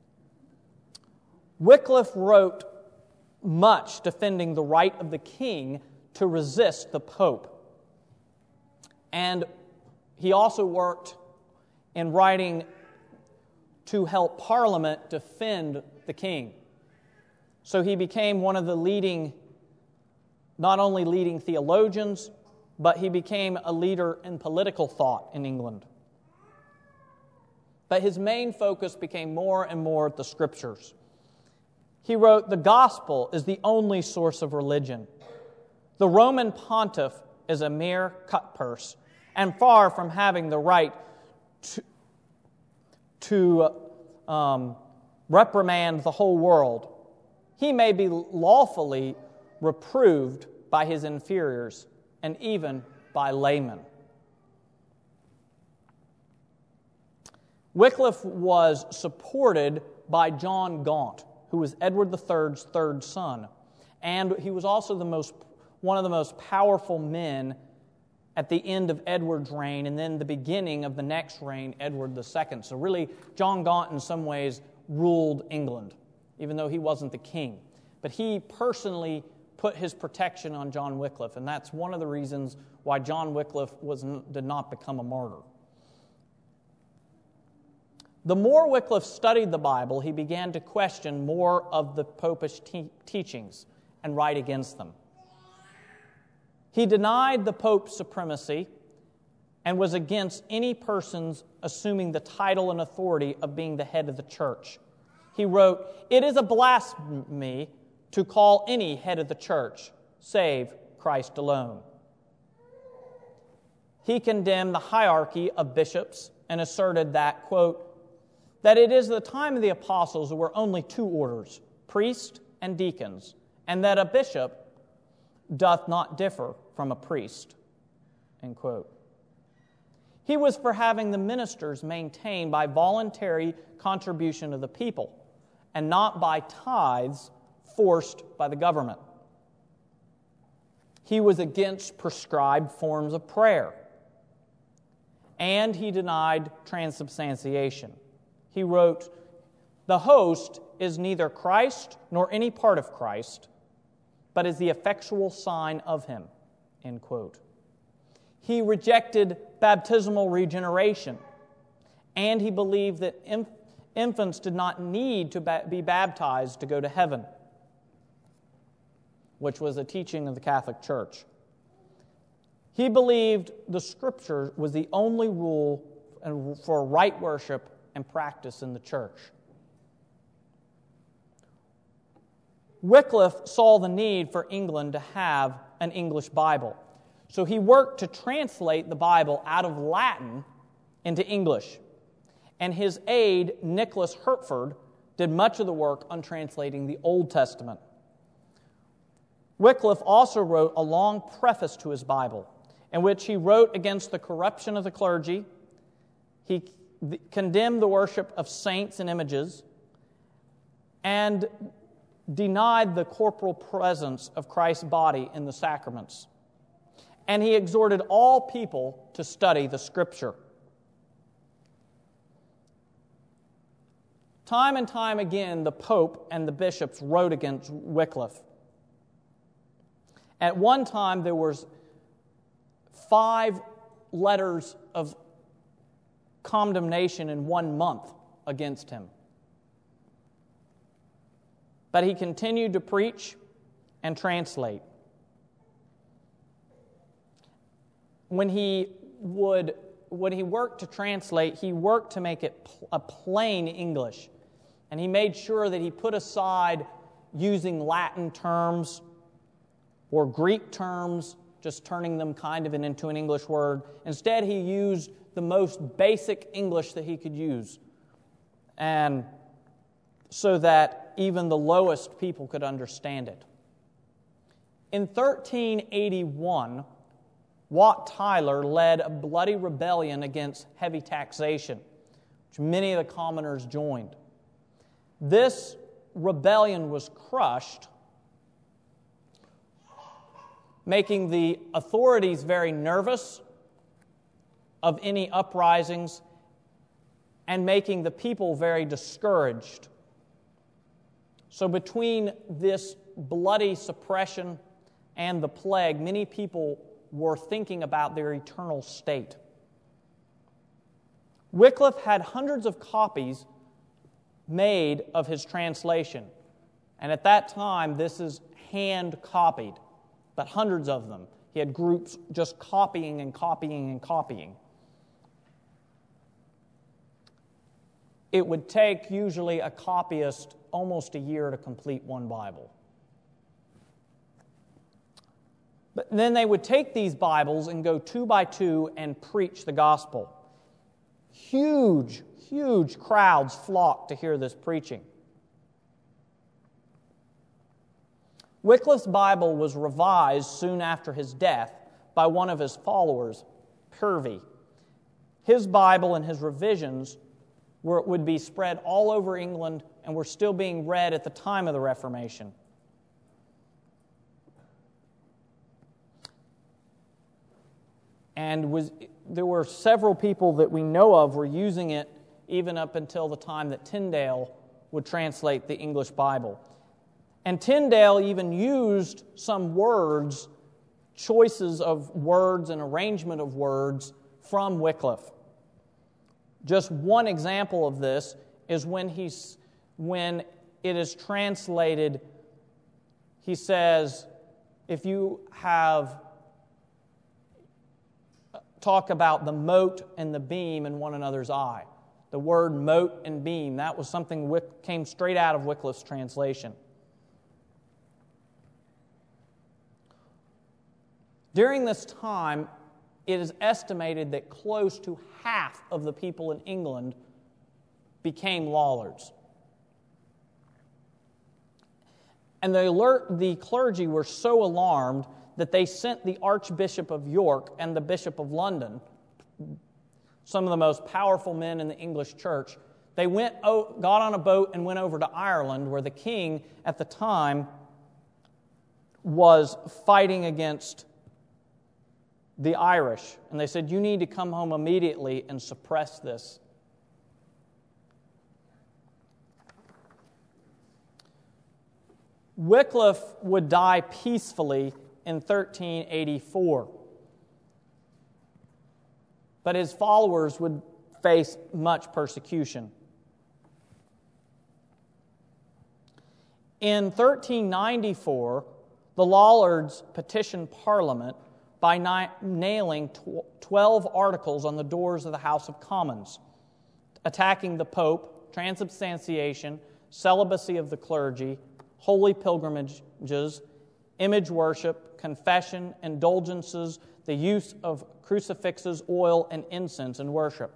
Wycliffe wrote much defending the right of the king to resist the Pope. And he also worked in writing to help Parliament defend the king. So he became one of the leading, not only leading theologians, but he became a leader in political thought in England. But his main focus became more and more the Scriptures. He wrote, the gospel is the only source of religion. The Roman pontiff is a mere cutpurse, and far from having the right to, to um, reprimand the whole world, he may be lawfully reproved by his inferiors and even by laymen. Wycliffe was supported by John Gaunt, who was Edward the Third's third son, and he was also the most, one of the most powerful men at the end of Edward's reign, and then the beginning of the next reign, Edward the Second. So really, John Gaunt in some ways ruled England, even though he wasn't the king. But he personally put his protection on John Wycliffe, and that's one of the reasons why John Wycliffe was, did not become a martyr. The more Wycliffe studied the Bible, he began to question more of the popish te- teachings and write against them. He denied the Pope's supremacy and was against any persons assuming the title and authority of being the head of the church. He wrote, "It is a blasphemy to call any head of the church, save Christ alone." He condemned the hierarchy of bishops and asserted that, quote, that it is the time of the apostles there were only two orders, priest and deacons, and that a bishop doth not differ from a priest, end quote. He was for having the ministers maintained by voluntary contribution of the people and not by tithes forced by the government. He was against prescribed forms of prayer, and he denied transubstantiation. He wrote, "The host is neither Christ nor any part of Christ, but is the effectual sign of him," end quote. He rejected baptismal regeneration, and he believed that inf- infants did not need to ba- be baptized to go to heaven, which was a teaching of the Catholic Church. He believed the Scripture was the only rule for right worship and practice in the church. Wycliffe saw the need for England to have an English Bible, so he worked to translate the Bible out of Latin into English, and his aide, Nicholas Hertford, did much of the work on translating the Old Testament. Wycliffe also wrote a long preface to his Bible, in which he wrote against the corruption of the clergy. He condemned the worship of saints and images, and denied the corporal presence of Christ's body in the sacraments. And he exhorted all people to study the Scripture. Time and time again, the Pope and the bishops wrote against Wycliffe. At one time, there was five letters of condemnation in one month against him. But he continued to preach and translate. When he would, when he worked to translate, he worked to make it pl- a plain English. And he made sure that he put aside using Latin terms or Greek terms, just turning them kind of into an English word. Instead, he used the most basic English that he could use, and so that even the lowest people could understand it. In thirteen eighty-one, Wat Tyler led a bloody rebellion against heavy taxation, which many of the commoners joined. This rebellion was crushed, making the authorities very nervous of any uprisings and making the people very discouraged. So between this bloody suppression and the plague, many people were thinking about their eternal state. Wycliffe had hundreds of copies made of his translation, and at that time this is hand-copied, but hundreds of them. He had groups just copying and copying and copying. It would take usually a copyist almost a year to complete one Bible. But then they would take these Bibles and go two by two and preach the gospel. Huge, huge crowds flocked to hear this preaching. Wycliffe's Bible was revised soon after his death by one of his followers, Purvey. His Bible and his revisions were, would be spread all over England and were still being read at the time of the Reformation. And was, there were several people that we know of were using it even up until the time that Tyndale would translate the English Bible. And Tyndale even used some words, choices of words and arrangement of words from Wycliffe. Just one example of this is when he's when it is translated, he says, if you have talk about the mote and the beam in one another's eye. The word mote and beam, that was something Wick, came straight out of Wycliffe's translation. During this time, it is estimated that close to half of the people in England became Lollards. And the, alert, the clergy were so alarmed that they sent the Archbishop of York and the Bishop of London, some of the most powerful men in the English church. They went, got on a boat and went over to Ireland, where the king at the time was fighting against the Irish. And they said, you need to come home immediately and suppress this. Wycliffe would die peacefully in thirteen eighty-four. But his followers would face much persecution. In thirteen ninety-four, the Lollards petitioned Parliament by ni- nailing tw- twelve articles on the doors of the House of Commons, attacking the Pope, transubstantiation, celibacy of the clergy, holy pilgrimages, image worship, confession, indulgences, the use of crucifixes, oil, and incense in worship.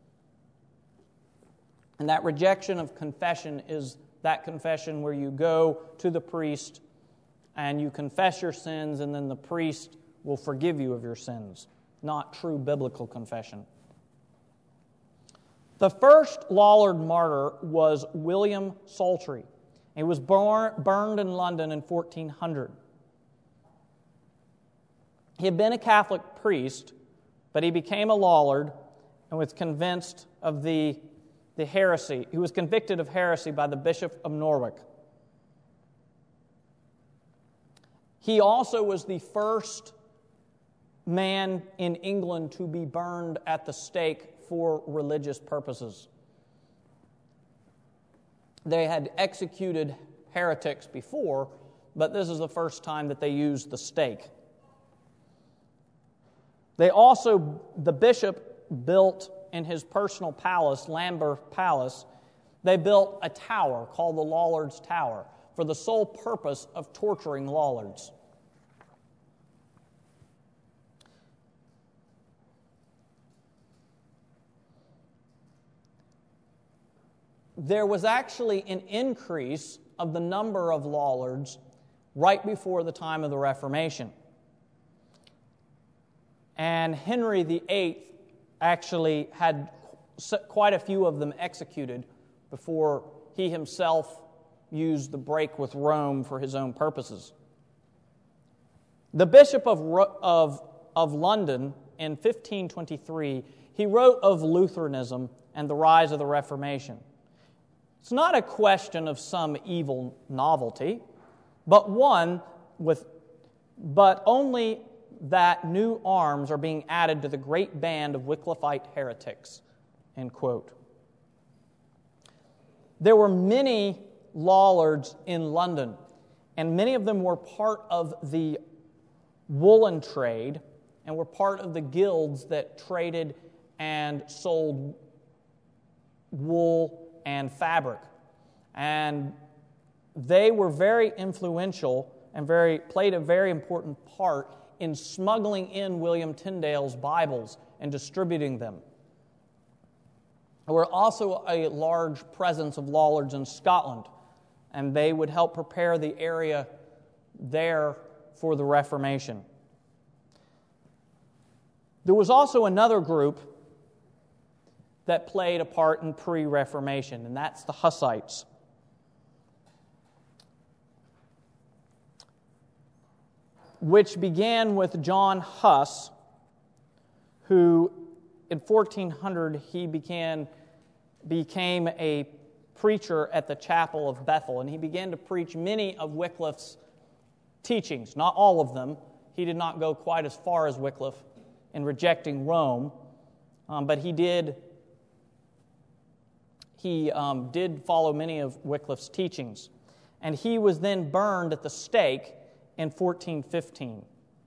And that rejection of confession is that confession where you go to the priest and you confess your sins, and then the priest will forgive you of your sins. Not true biblical confession. The first Lollard martyr was William Saltrey. He was born, burned in London in fourteen hundred. He had been a Catholic priest, but he became a Lollard and was convinced of the, the heresy. He was convicted of heresy by the Bishop of Norwich. He also was the first man in England to be burned at the stake for religious purposes. They had executed heretics before, but this is the first time that they used the stake. They also, the bishop built in his personal palace, Lambeth Palace, they built a tower called the Lollards Tower for the sole purpose of torturing Lollards. There was actually an increase of the number of Lollards right before the time of the Reformation. And Henry the Eighth actually had quite a few of them executed before he himself used the break with Rome for his own purposes. The Bishop of, of, of London in fifteen twenty-three, he wrote of Lutheranism and the rise of the Reformation. It's not a question of some evil novelty, but one with, but only that new arms are being added to the great band of Wycliffite heretics, end quote. There were many Lollards in London, and many of them were part of the woolen trade and were part of the guilds that traded and sold wool and fabric. And they were very influential and very played a very important part in smuggling in William Tyndale's Bibles and distributing them. There were also a large presence of Lollards in Scotland, and they would help prepare the area there for the Reformation. There was also another group that played a part in pre-Reformation, and that's the Hussites. Which began with John Huss, who in fourteen hundred he began, became a preacher at the chapel of Bethel, and he began to preach many of Wycliffe's teachings, not all of them. He did not go quite as far as Wycliffe in rejecting Rome, um, but he did he um, did follow many of Wycliffe's teachings. And he was then burned at the stake in fourteen fifteen.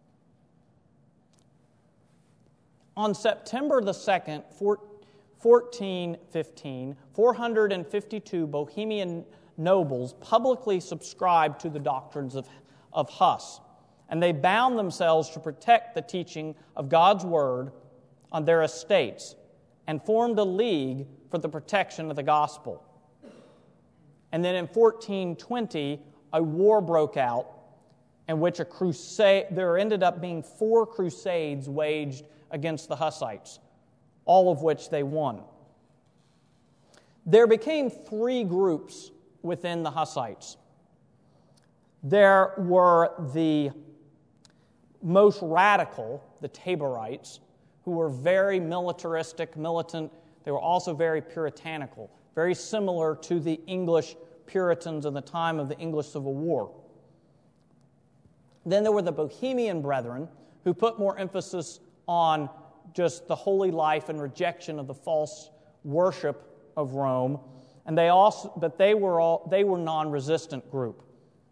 On September the second, fourteen fifteen, four hundred fifty-two Bohemian nobles publicly subscribed to the doctrines of, of Huss, and they bound themselves to protect the teaching of God's Word on their estates and formed a league for the protection of the gospel. And then in fourteen twenty, a war broke out in which a crusade, there ended up being four crusades waged against the Hussites, all of which they won. There became three groups within the Hussites. There were the most radical, the Taborites, who were very militaristic, militant. They were also very puritanical, very similar to the English Puritans in the time of the English Civil War. Then there were the Bohemian Brethren, who put more emphasis on just the holy life and rejection of the false worship of Rome, and they also, but they were all they were non-resistant group.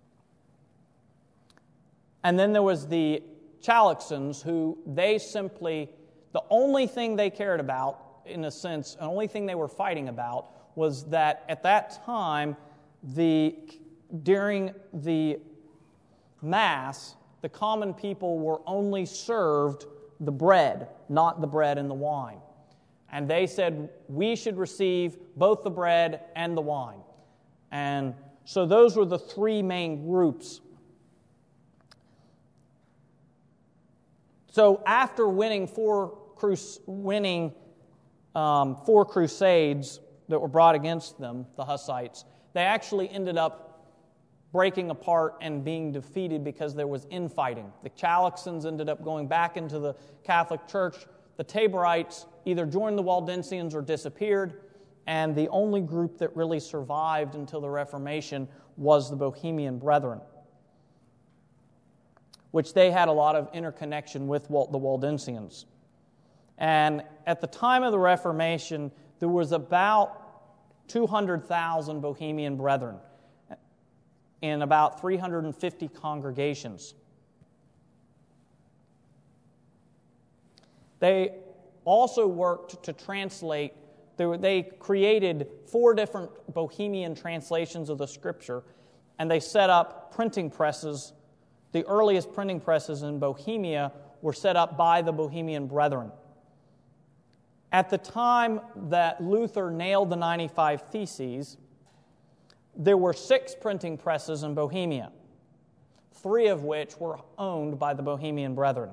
And then there was the Chalcedons, who they simply the only thing they cared about, in a sense, the only thing they were fighting about was that at that time, the during the Mass, the common people were only served the bread, not the bread and the wine. And they said, we should receive both the bread and the wine. And so those were the three main groups. So after winning four, crus- winning, um, four crusades that were brought against them, the Hussites, they actually ended up breaking apart and being defeated because there was infighting. The Chalcedons ended up going back into the Catholic Church. The Taborites either joined the Waldensians or disappeared, and the only group that really survived until the Reformation was the Bohemian Brethren, which they had a lot of interconnection with the Waldensians. And at the time of the Reformation, there was about two hundred thousand Bohemian Brethren in about three hundred fifty congregations. They also worked to translate, they created four different Bohemian translations of the Scripture, and they set up printing presses. The earliest printing presses in Bohemia were set up by the Bohemian Brethren. At the time that Luther nailed the ninety-five Theses, there were six printing presses in Bohemia, three of which were owned by the Bohemian Brethren.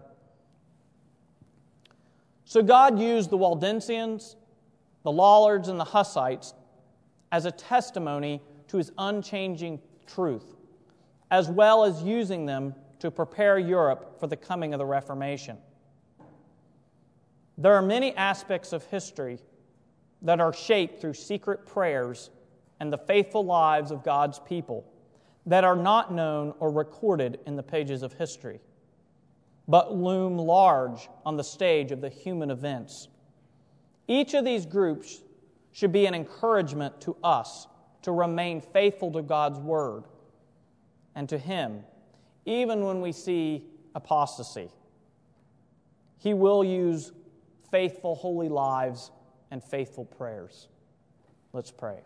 So God used the Waldensians, the Lollards, and the Hussites as a testimony to His unchanging truth, as well as using them to prepare Europe for the coming of the Reformation. There are many aspects of history that are shaped through secret prayers and the faithful lives of God's people that are not known or recorded in the pages of history, but loom large on the stage of the human events. Each of these groups should be an encouragement to us to remain faithful to God's Word and to Him, even when we see apostasy. He will use faithful, holy lives and faithful prayers. Let's pray.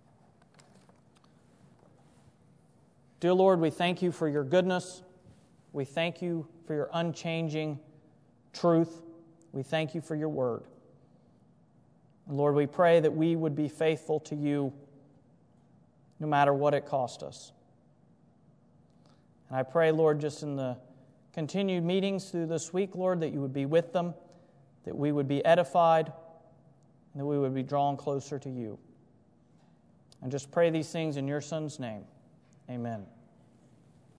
Dear Lord, we thank You for Your goodness. We thank You for Your unchanging truth. We thank You for Your Word. And Lord, we pray that we would be faithful to You no matter what it cost us. And I pray, Lord, just in the continued meetings through this week, Lord, that You would be with them, that we would be edified, and that we would be drawn closer to You. And just pray these things in Your Son's name. Amen.